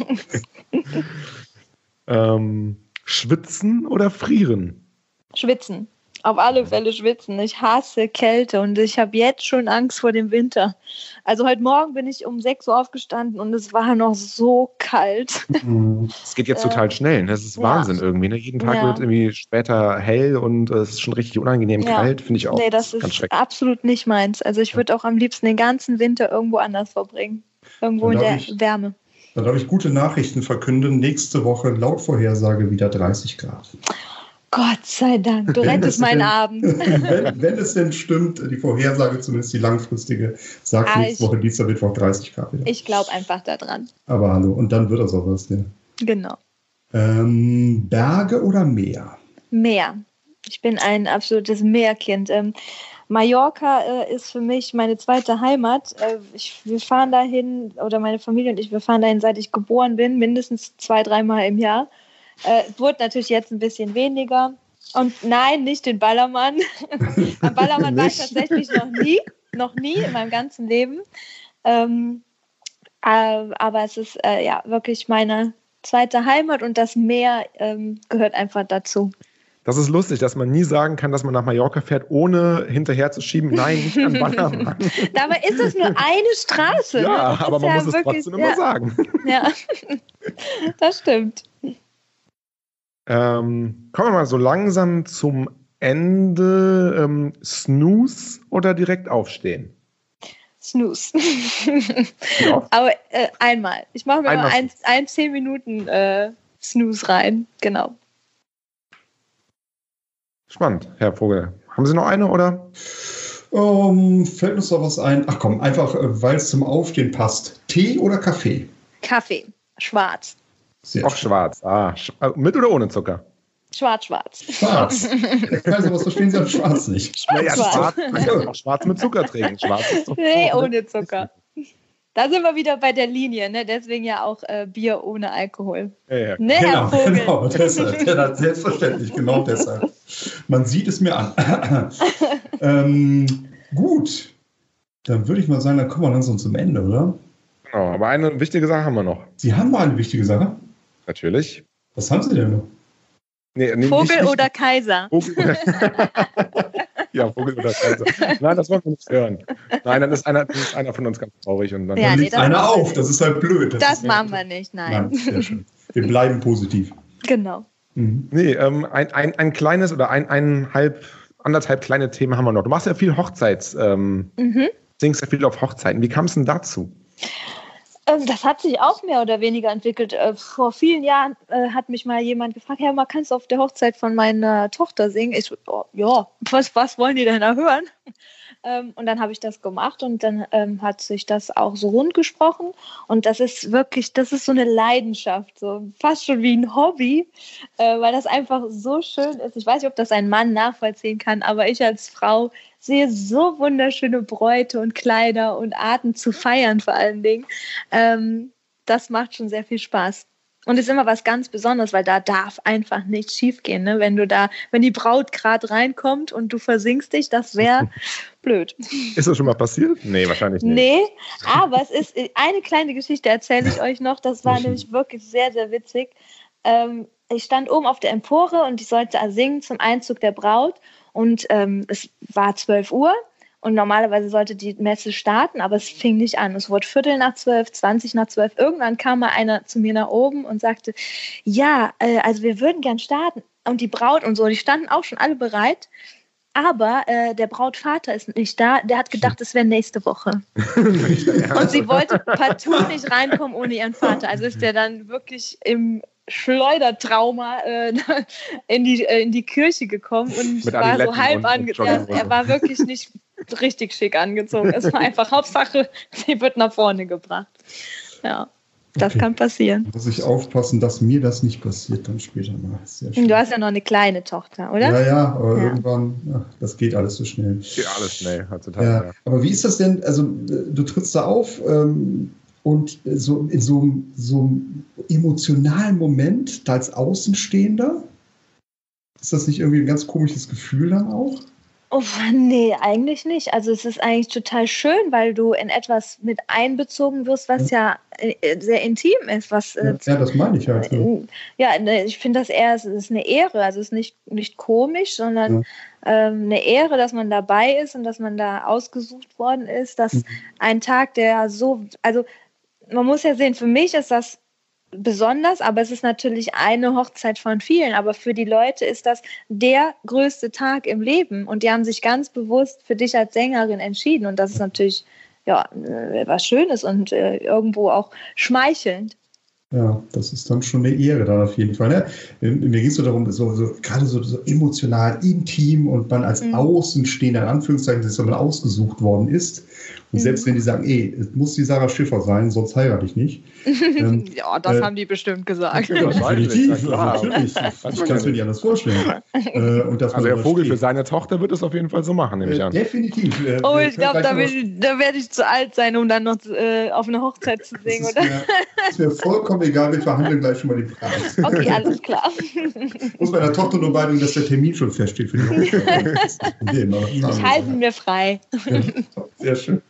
ähm, schwitzen oder frieren? Schwitzen. Auf alle Fälle schwitzen. Ich hasse Kälte und ich habe jetzt schon Angst vor dem Winter. Also heute Morgen bin ich um sechs Uhr aufgestanden und es war noch so kalt. Es geht jetzt Äh, total schnell. Ne? Das ist ja. Wahnsinn irgendwie. Ne? Jeden Tag Ja. wird irgendwie später hell und äh, es ist schon richtig unangenehm Ja. kalt, finde ich auch. Nee, das ganz ist schrecklich. absolut nicht meins. Also ich würde auch am liebsten den ganzen Winter irgendwo anders verbringen. Irgendwo in Dann der darf ich- Wärme. Dann darf ich gute Nachrichten verkünden. Nächste Woche laut Vorhersage wieder dreißig Grad. Gott sei Dank, du Wenn rettest es meinen denn- Abend. wenn, wenn es denn stimmt, die Vorhersage, zumindest die langfristige, sagt Ah, nächste ich- Woche Dienstag, Mittwoch dreißig Grad wieder. Ich glaube einfach daran. Aber hallo, und dann wird das auch was. Ja. Genau. Ähm, Berge oder Meer? Meer. Ich bin ein absolutes Meerkind. Ähm, Mallorca äh, ist für mich meine zweite Heimat. Äh, ich, wir fahren dahin, oder meine Familie und ich, wir fahren dahin, seit ich geboren bin, mindestens zwei, dreimal im Jahr. Äh, es wurde natürlich jetzt ein bisschen weniger. Und nein, nicht den Ballermann. Am Ballermann war ich Nicht? tatsächlich noch nie, noch nie in meinem ganzen Leben. Ähm, äh, aber es ist äh, ja wirklich meine zweite Heimat und das Meer ähm, gehört einfach dazu. Das ist lustig, dass man nie sagen kann, dass man nach Mallorca fährt, ohne hinterher zu schieben, nein, nicht an Ballermann. Dabei ist es nur eine Straße. Ja, ne? Das aber ist man ja muss es wirklich- trotzdem immer ja, sagen. Ja, das stimmt. Ähm, kommen wir mal so langsam zum Ende. Ähm, Snooze oder direkt aufstehen? Snooze. Ja. Aber äh, einmal. Ich mache mir Einmal mal ein, ein zehn Minuten äh, Snooze rein. Genau. Spannend, Herr Vogel. Haben Sie noch eine oder? Ähm, fällt uns da was ein? Ach komm, einfach, äh, weil es zum Aufstehen passt. Tee oder Kaffee? Kaffee. Schwarz. Sehr Auch schwarz. Ah, sch äh, mit oder ohne Zucker? Schwarz, schwarz. schwarz. Herr Kaiser, was verstehen Sie an schwarz nicht? Naja, Schwarz. schwarz. Man kann auch schwarz mit Zucker trinken. Schwarz ist doch Nee, ohne Zucker. Da sind wir wieder bei der Linie, ne? Deswegen ja auch äh, Bier ohne Alkohol. Ja, ja. Ne, Herr Genau, Vogel? genau, deshalb, ja, selbstverständlich, genau deshalb. Man sieht es mir an. ähm, gut, dann würde ich mal sagen, dann kommen wir langsam zum Ende, oder? Genau, aber eine wichtige Sache haben wir noch. Sie haben mal eine wichtige Sache. Natürlich. Was haben Sie denn noch? Nee, nee, Vogel nicht, nicht oder Kaiser? Vogel oder Ja, Vogel oder Kaiser. Nein, das wollen wir nicht hören. Nein, dann ist einer, dann ist einer von uns ganz traurig. Und dann, ja, dann nee, liegt einer auf, das ist halt blöd. Das, das machen wir nicht, nein. Nein, sehr schön. Wir bleiben positiv. Genau. Mhm. Nee, ähm, ein, ein, ein kleines oder ein, eineinhalb, anderthalb kleine Themen haben wir noch. Du machst ja viel Hochzeits, ähm, mhm. singst ja viel auf Hochzeiten. Wie kam es denn dazu? Das hat sich auch mehr oder weniger entwickelt. Vor vielen Jahren hat mich mal jemand gefragt, ja, mal kannst du auf der Hochzeit von meiner Tochter singen? Ich, oh, ja, was, was wollen die denn da hören? Und dann habe ich das gemacht und dann ähm, hat sich das auch so rund gesprochen. Und das ist wirklich, das ist so eine Leidenschaft, so fast schon wie ein Hobby, äh, weil das einfach so schön ist. Ich weiß nicht, ob das ein Mann nachvollziehen kann, aber ich als Frau sehe so wunderschöne Bräute und Kleider und Arten zu feiern vor allen Dingen. Ähm, das macht schon sehr viel Spaß. Und es ist immer was ganz Besonderes, weil da darf einfach nichts schiefgehen. Ne? Wenn du da, wenn die Braut gerade reinkommt und du versinkst dich, das wäre blöd. Ist das schon mal passiert? Nee, wahrscheinlich nicht. Nee, aber es ist eine kleine Geschichte, erzähle ich euch noch. Das war nämlich wirklich sehr, sehr witzig. Ähm, ich stand oben auf der Empore und ich sollte singen zum Einzug der Braut. Und ähm, es war zwölf Uhr. Und normalerweise sollte die Messe starten, aber es fing nicht an. Es wurde Viertel nach zwölf, zwanzig nach zwölf. Irgendwann kam mal einer zu mir nach oben und sagte, ja, äh, also wir würden gern starten. Und die Braut und so, die standen auch schon alle bereit. Aber äh, der Brautvater ist nicht da. Der hat gedacht, es wäre nächste Woche. Und sie wollte partout nicht reinkommen ohne ihren Vater. Also ist der dann wirklich im Schleudertrauma äh, in, die, äh, in die Kirche gekommen und Mit war so halb angezogen. Ja, er war wirklich nicht richtig schick angezogen. Es war einfach Hauptsache, sie wird nach vorne gebracht. Ja, das okay. kann passieren. Da muss ich aufpassen, dass mir das nicht passiert dann später mal. Sehr schön. Du hast ja noch eine kleine Tochter, oder? Ja, ja, aber ja. irgendwann, ach, das geht alles so schnell. Geht alles schnell heutzutage. Ja. Ja. Aber wie ist das denn, also du trittst da auf, ähm, und so in so, so einem emotionalen Moment, da als Außenstehender, ist das nicht irgendwie ein ganz komisches Gefühl dann auch? Oh, nee, eigentlich nicht. Also es ist eigentlich total schön, weil du in etwas mit einbezogen wirst, was ja, ja sehr intim ist. Was, ja, ja, das meine ich halt. So. Ja, ich finde das eher, es ist eine Ehre. Also es ist nicht, nicht komisch, sondern ja. ähm, eine Ehre, dass man dabei ist und dass man da ausgesucht worden ist. Dass mhm. ein Tag, der so, also man muss ja sehen, für mich ist das besonders, aber es ist natürlich eine Hochzeit von vielen. Aber für die Leute ist das der größte Tag im Leben. Und die haben sich ganz bewusst für dich als Sängerin entschieden. Und das ist natürlich ja, was Schönes und äh, irgendwo auch schmeichelnd. Ja, das ist dann schon eine Ehre dann auf jeden Fall. Ne? Mir ging es so darum, so, so, gerade so, so emotional, intim und man als mhm. Außenstehender, in Anführungszeichen, dass man ausgesucht worden ist. Und mhm. selbst wenn die sagen, ey, es muss die Sarah Schiffer sein, sonst heirate ich nicht. ähm, ja, das äh, haben die bestimmt gesagt. Ja, definitiv, also natürlich. Ich kann es mir nicht anders vorstellen. äh, und dass also der Vogel steht. Für seine Tochter wird es auf jeden Fall so machen, nehme ich an. Äh, definitiv. Äh, oh, ich glaube, da, da werde ich zu alt sein, um dann noch äh, auf eine Hochzeit zu singen, oder? Das wäre vollkommen egal, wir verhandeln gleich schon mal den Preis. Okay, alles klar. Muss meiner Tochter nur beibringen, dass der Termin schon feststeht für die Hochzeit. Ich halte mir frei. Ja, sehr schön.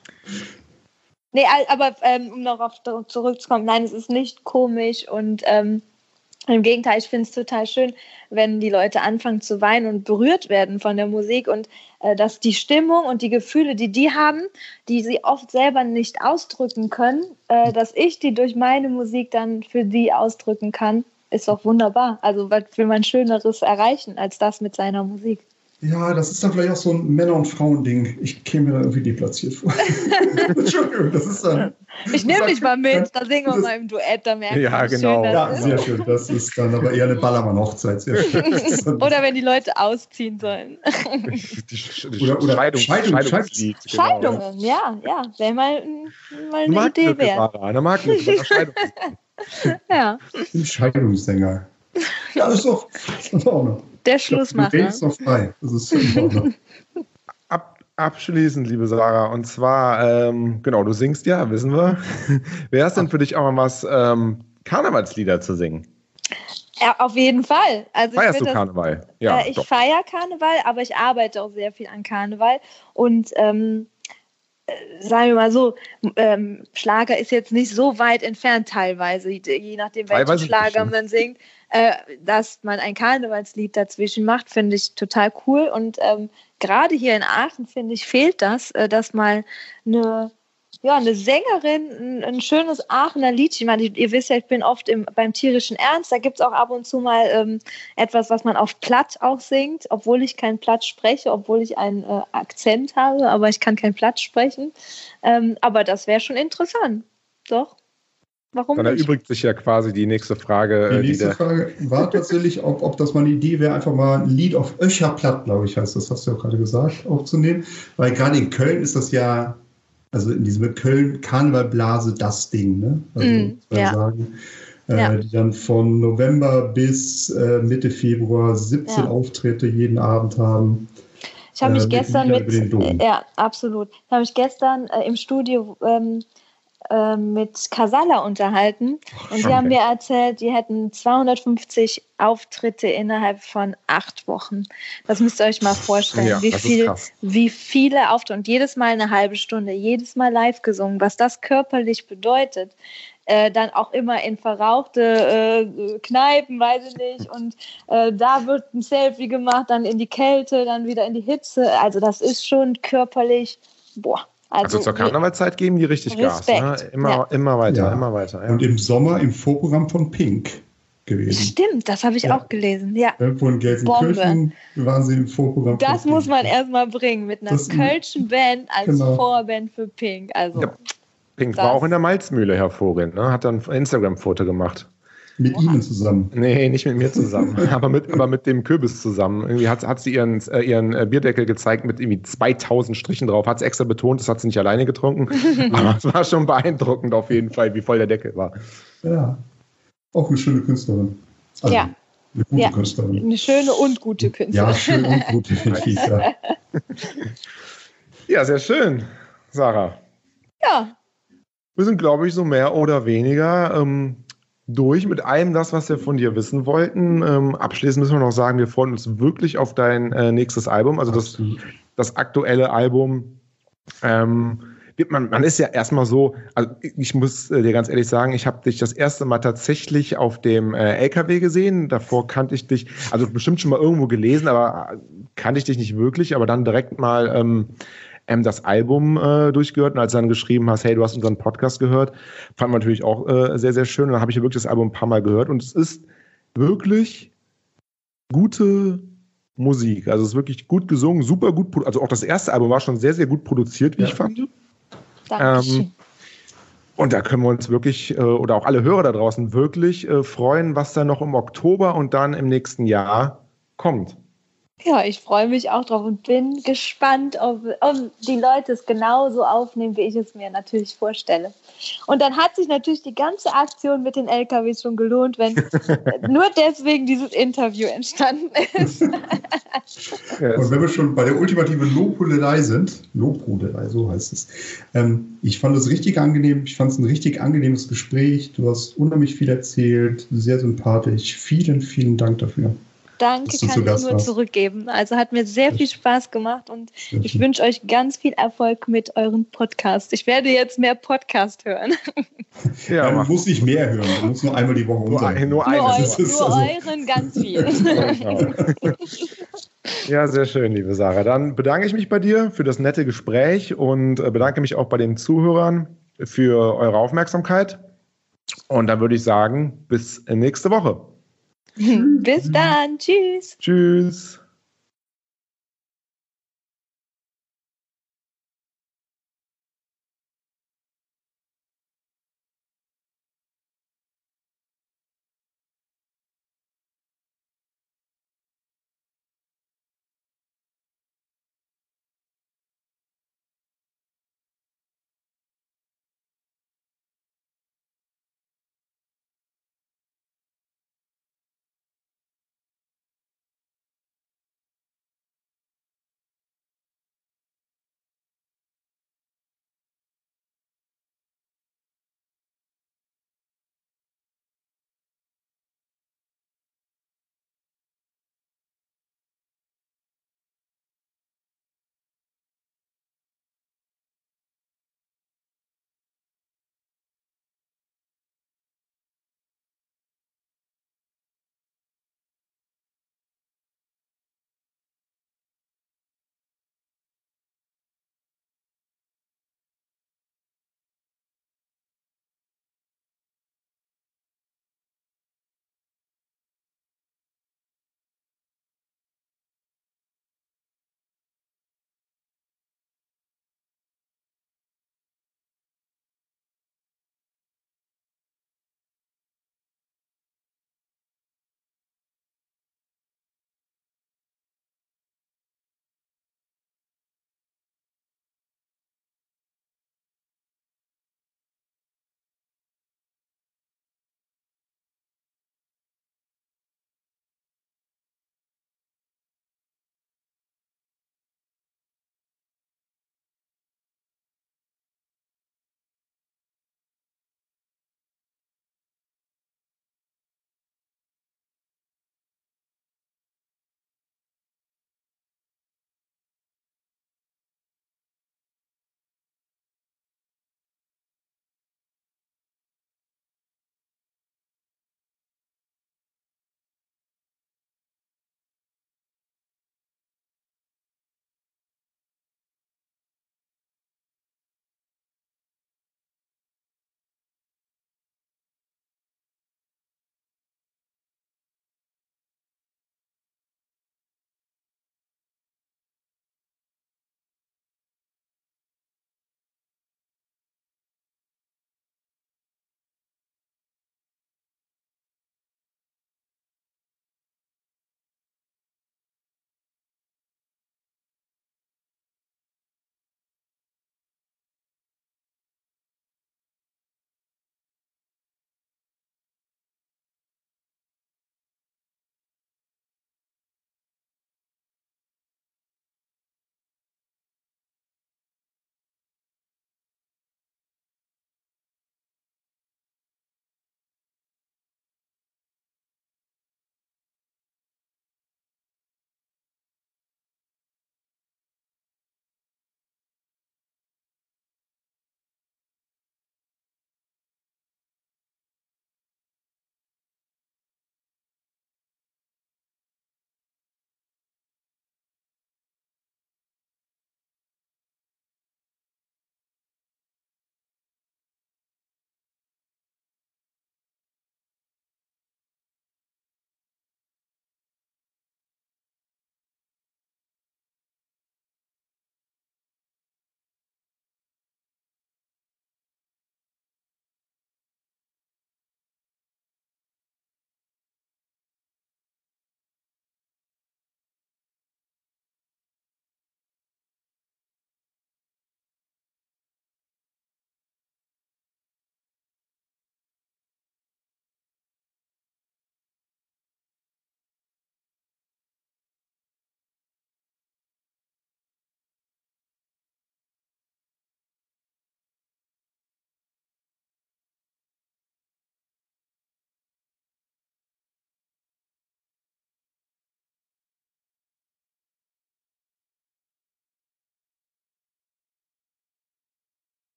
Nee, aber ähm, um noch auf zurückzukommen, nein, es ist nicht komisch und ähm, im Gegenteil, ich finde es total schön, wenn die Leute anfangen zu weinen und berührt werden von der Musik und äh, dass die Stimmung und die Gefühle, die die haben, die sie oft selber nicht ausdrücken können, äh, dass ich die durch meine Musik dann für die ausdrücken kann, ist doch wunderbar. Also was will man Schöneres erreichen als das mit seiner Musik? Ja, das ist dann vielleicht auch so ein Männer- und Frauen-Ding. Ich käme mir da irgendwie deplatziert vor. Entschuldigung, das ist dann... Ich nehme dich mal mit, da singen wir mal im Duett, da merken wir, ja, wie genau. schön das ja, ist. Sehr schön, das ist dann aber eher eine Ballermann-Hochzeit. Sehr schön. Oder wenn die Leute ausziehen sollen. Die, die oder oder Scheidung, Scheidung, Scheidungslied. Genau. Scheidungen, ja, ja. Wäre mal, mal eine eine Idee wert. Eine Magnete, Scheidung. Ja. Ein Scheidungssänger. Ja, das ist doch in Ordnung. Der Schlussmacher. Der ist noch frei. Das ist in Ordnung. Ab, abschließend, liebe Sarah, und zwar, ähm, genau, du singst ja, wissen wir. Wäre es denn für dich auch mal was, ähm, Karnevalslieder zu singen? Ja, auf jeden Fall. Also Feierst ich du Karneval? Ja, äh, ich feiere Karneval, aber ich arbeite auch sehr viel an Karneval. Und ähm, sagen wir mal so, ähm, Schlager ist jetzt nicht so weit entfernt teilweise, je nachdem, welchen Teilweise Schlager nicht, ne? man singt, äh, dass man ein Karnevalslied dazwischen macht, finde ich total cool. Und ähm, gerade hier in Aachen, finde ich, fehlt das, äh, dass mal eine, ja, eine Sängerin ein, ein schönes Aachener Liedchen, ich meine, ihr wisst ja, ich bin oft im, beim tierischen Ernst, da gibt es auch ab und zu mal ähm, etwas, was man auf Platt auch singt, obwohl ich kein Platt spreche, obwohl ich einen äh, Akzent habe, aber ich kann kein Platt sprechen. Ähm, aber das wäre schon interessant. Doch. Warum Dann nicht? erübrigt sich ja quasi die nächste Frage. Die äh, nächste der, Frage war tatsächlich, ob, ob das mal eine Idee wäre, einfach mal ein Lied auf Öscherplatt, glaube ich, heißt das, hast du ja auch gerade gesagt, aufzunehmen. Weil gerade in Köln ist das ja, also in diesem Köln-Karnevalblase das Ding, ne? Also, Mm, muss man ja. sagen. Äh, Ja. Die dann von November bis äh, Mitte Februar siebzehn Ja. Auftritte jeden Abend haben. Ich habe mich Äh, mit gestern Liedern mit, über den Dom. äh, ja, absolut. Ich habe mich gestern äh, im Studio ähm, äh, mit Casalla unterhalten und die haben mir erzählt, die hätten zweihundertfünfzig Auftritte innerhalb von acht Wochen. Das müsst ihr euch mal vorstellen, Ja, wie das ist viel, krass. wie viele Auftritte und jedes Mal eine halbe Stunde, jedes Mal live gesungen, was das körperlich bedeutet. Äh, dann auch immer in verrauchte äh, Kneipen, weiß ich nicht. Und äh, da wird ein Selfie gemacht, dann in die Kälte, dann wieder in die Hitze. Also das ist schon körperlich, boah. Also, Also, zur Karnevalszeit geben die richtig Respekt, Gas. Ne? Immer, ja. immer weiter, Ja. immer weiter. Ja. Und im Sommer im Vorprogramm von Pink gewesen. Stimmt, das habe ich Ja. auch gelesen, ja. Von Gelsenkirchen waren sie im Vorprogramm Das von muss Pink. man erstmal bringen, mit einer Das- kölschen Band als Genau. Vorband für Pink. Also, Ja. Pink Das- war auch in der Malzmühle hervorragend, ne? Hat dann ein Instagram-Foto gemacht. Mit ihnen zusammen. Nee, nicht mit mir zusammen, aber mit, aber mit dem Kürbis zusammen. Irgendwie hat, hat sie ihren, äh, ihren äh, Bierdeckel gezeigt mit irgendwie zweitausend Strichen drauf. Hat sie extra betont, das hat sie nicht alleine getrunken. Aber es war schon beeindruckend auf jeden Fall, wie voll der Deckel war. Ja. Auch eine schöne Künstlerin. Also Ja. eine gute Ja. Künstlerin. eine schöne und gute Künstlerin. Ja, schön und gut, definitiv. Ja. Ja, sehr schön, Sarah. Ja, Wir sind, glaube ich, so mehr oder weniger ähm, durch mit allem das, was wir von dir wissen wollten. Ähm, abschließend müssen wir noch sagen, wir freuen uns wirklich auf dein äh, nächstes Album, also das, Absolut. das aktuelle Album. Ähm, wird man, man ist ja erstmal so, also ich muss äh, dir ganz ehrlich sagen, ich habe dich das erste Mal tatsächlich auf dem äh, L K W gesehen. Davor kannte ich dich, also bestimmt schon mal irgendwo gelesen, aber äh, kannte ich dich nicht wirklich, aber dann direkt mal ähm, ähm, das Album äh, durchgehört und als du dann geschrieben hast, hey, du hast unseren Podcast gehört, fand man natürlich auch äh, sehr, sehr schön. Und dann habe ich ja wirklich das Album ein paar Mal gehört und es ist wirklich gute Musik. Also es ist wirklich gut gesungen, super gut, produ- also auch das erste Album war schon sehr, sehr gut produziert, wie Ja. ich fand. danke schön. Ähm, Und da können wir uns wirklich, äh, oder auch alle Hörer da draußen, wirklich äh, freuen, was da noch im Oktober und dann im nächsten Jahr kommt. Ja, ich freue mich auch drauf und bin gespannt, ob, ob die Leute es genauso aufnehmen, wie ich es mir natürlich vorstelle. Und dann hat sich natürlich die ganze Aktion mit den L K Ws schon gelohnt, wenn nur deswegen dieses Interview entstanden ist. Und wenn wir schon bei der ultimativen Lobhudelei sind, Lobhudelei, so heißt es, ähm, ich fand es richtig angenehm, ich fand es ein richtig angenehmes Gespräch, du hast unheimlich viel erzählt, sehr sympathisch, vielen, vielen Dank dafür. Danke, Dass du kann zu ich Gast nur warst. zurückgeben. Also hat mir sehr viel Spaß gemacht und Sehr ich schön. wünsche euch ganz viel Erfolg mit eurem Podcast. Ich werde jetzt mehr Podcast hören. Ja, Ja, du mach. musst nicht mehr hören, du musst nur einmal die Woche Nur, unseren. ein, nur Nur, eine. eu Das ist nur also- euren ganz viel. Ja, sehr schön, liebe Sarah. Dann bedanke ich mich bei dir für das nette Gespräch und äh, bedanke mich auch bei den Zuhörern für eure Aufmerksamkeit. Und dann würde ich sagen, bis nächste Woche. Bis dann. Tschüss. Tschüss.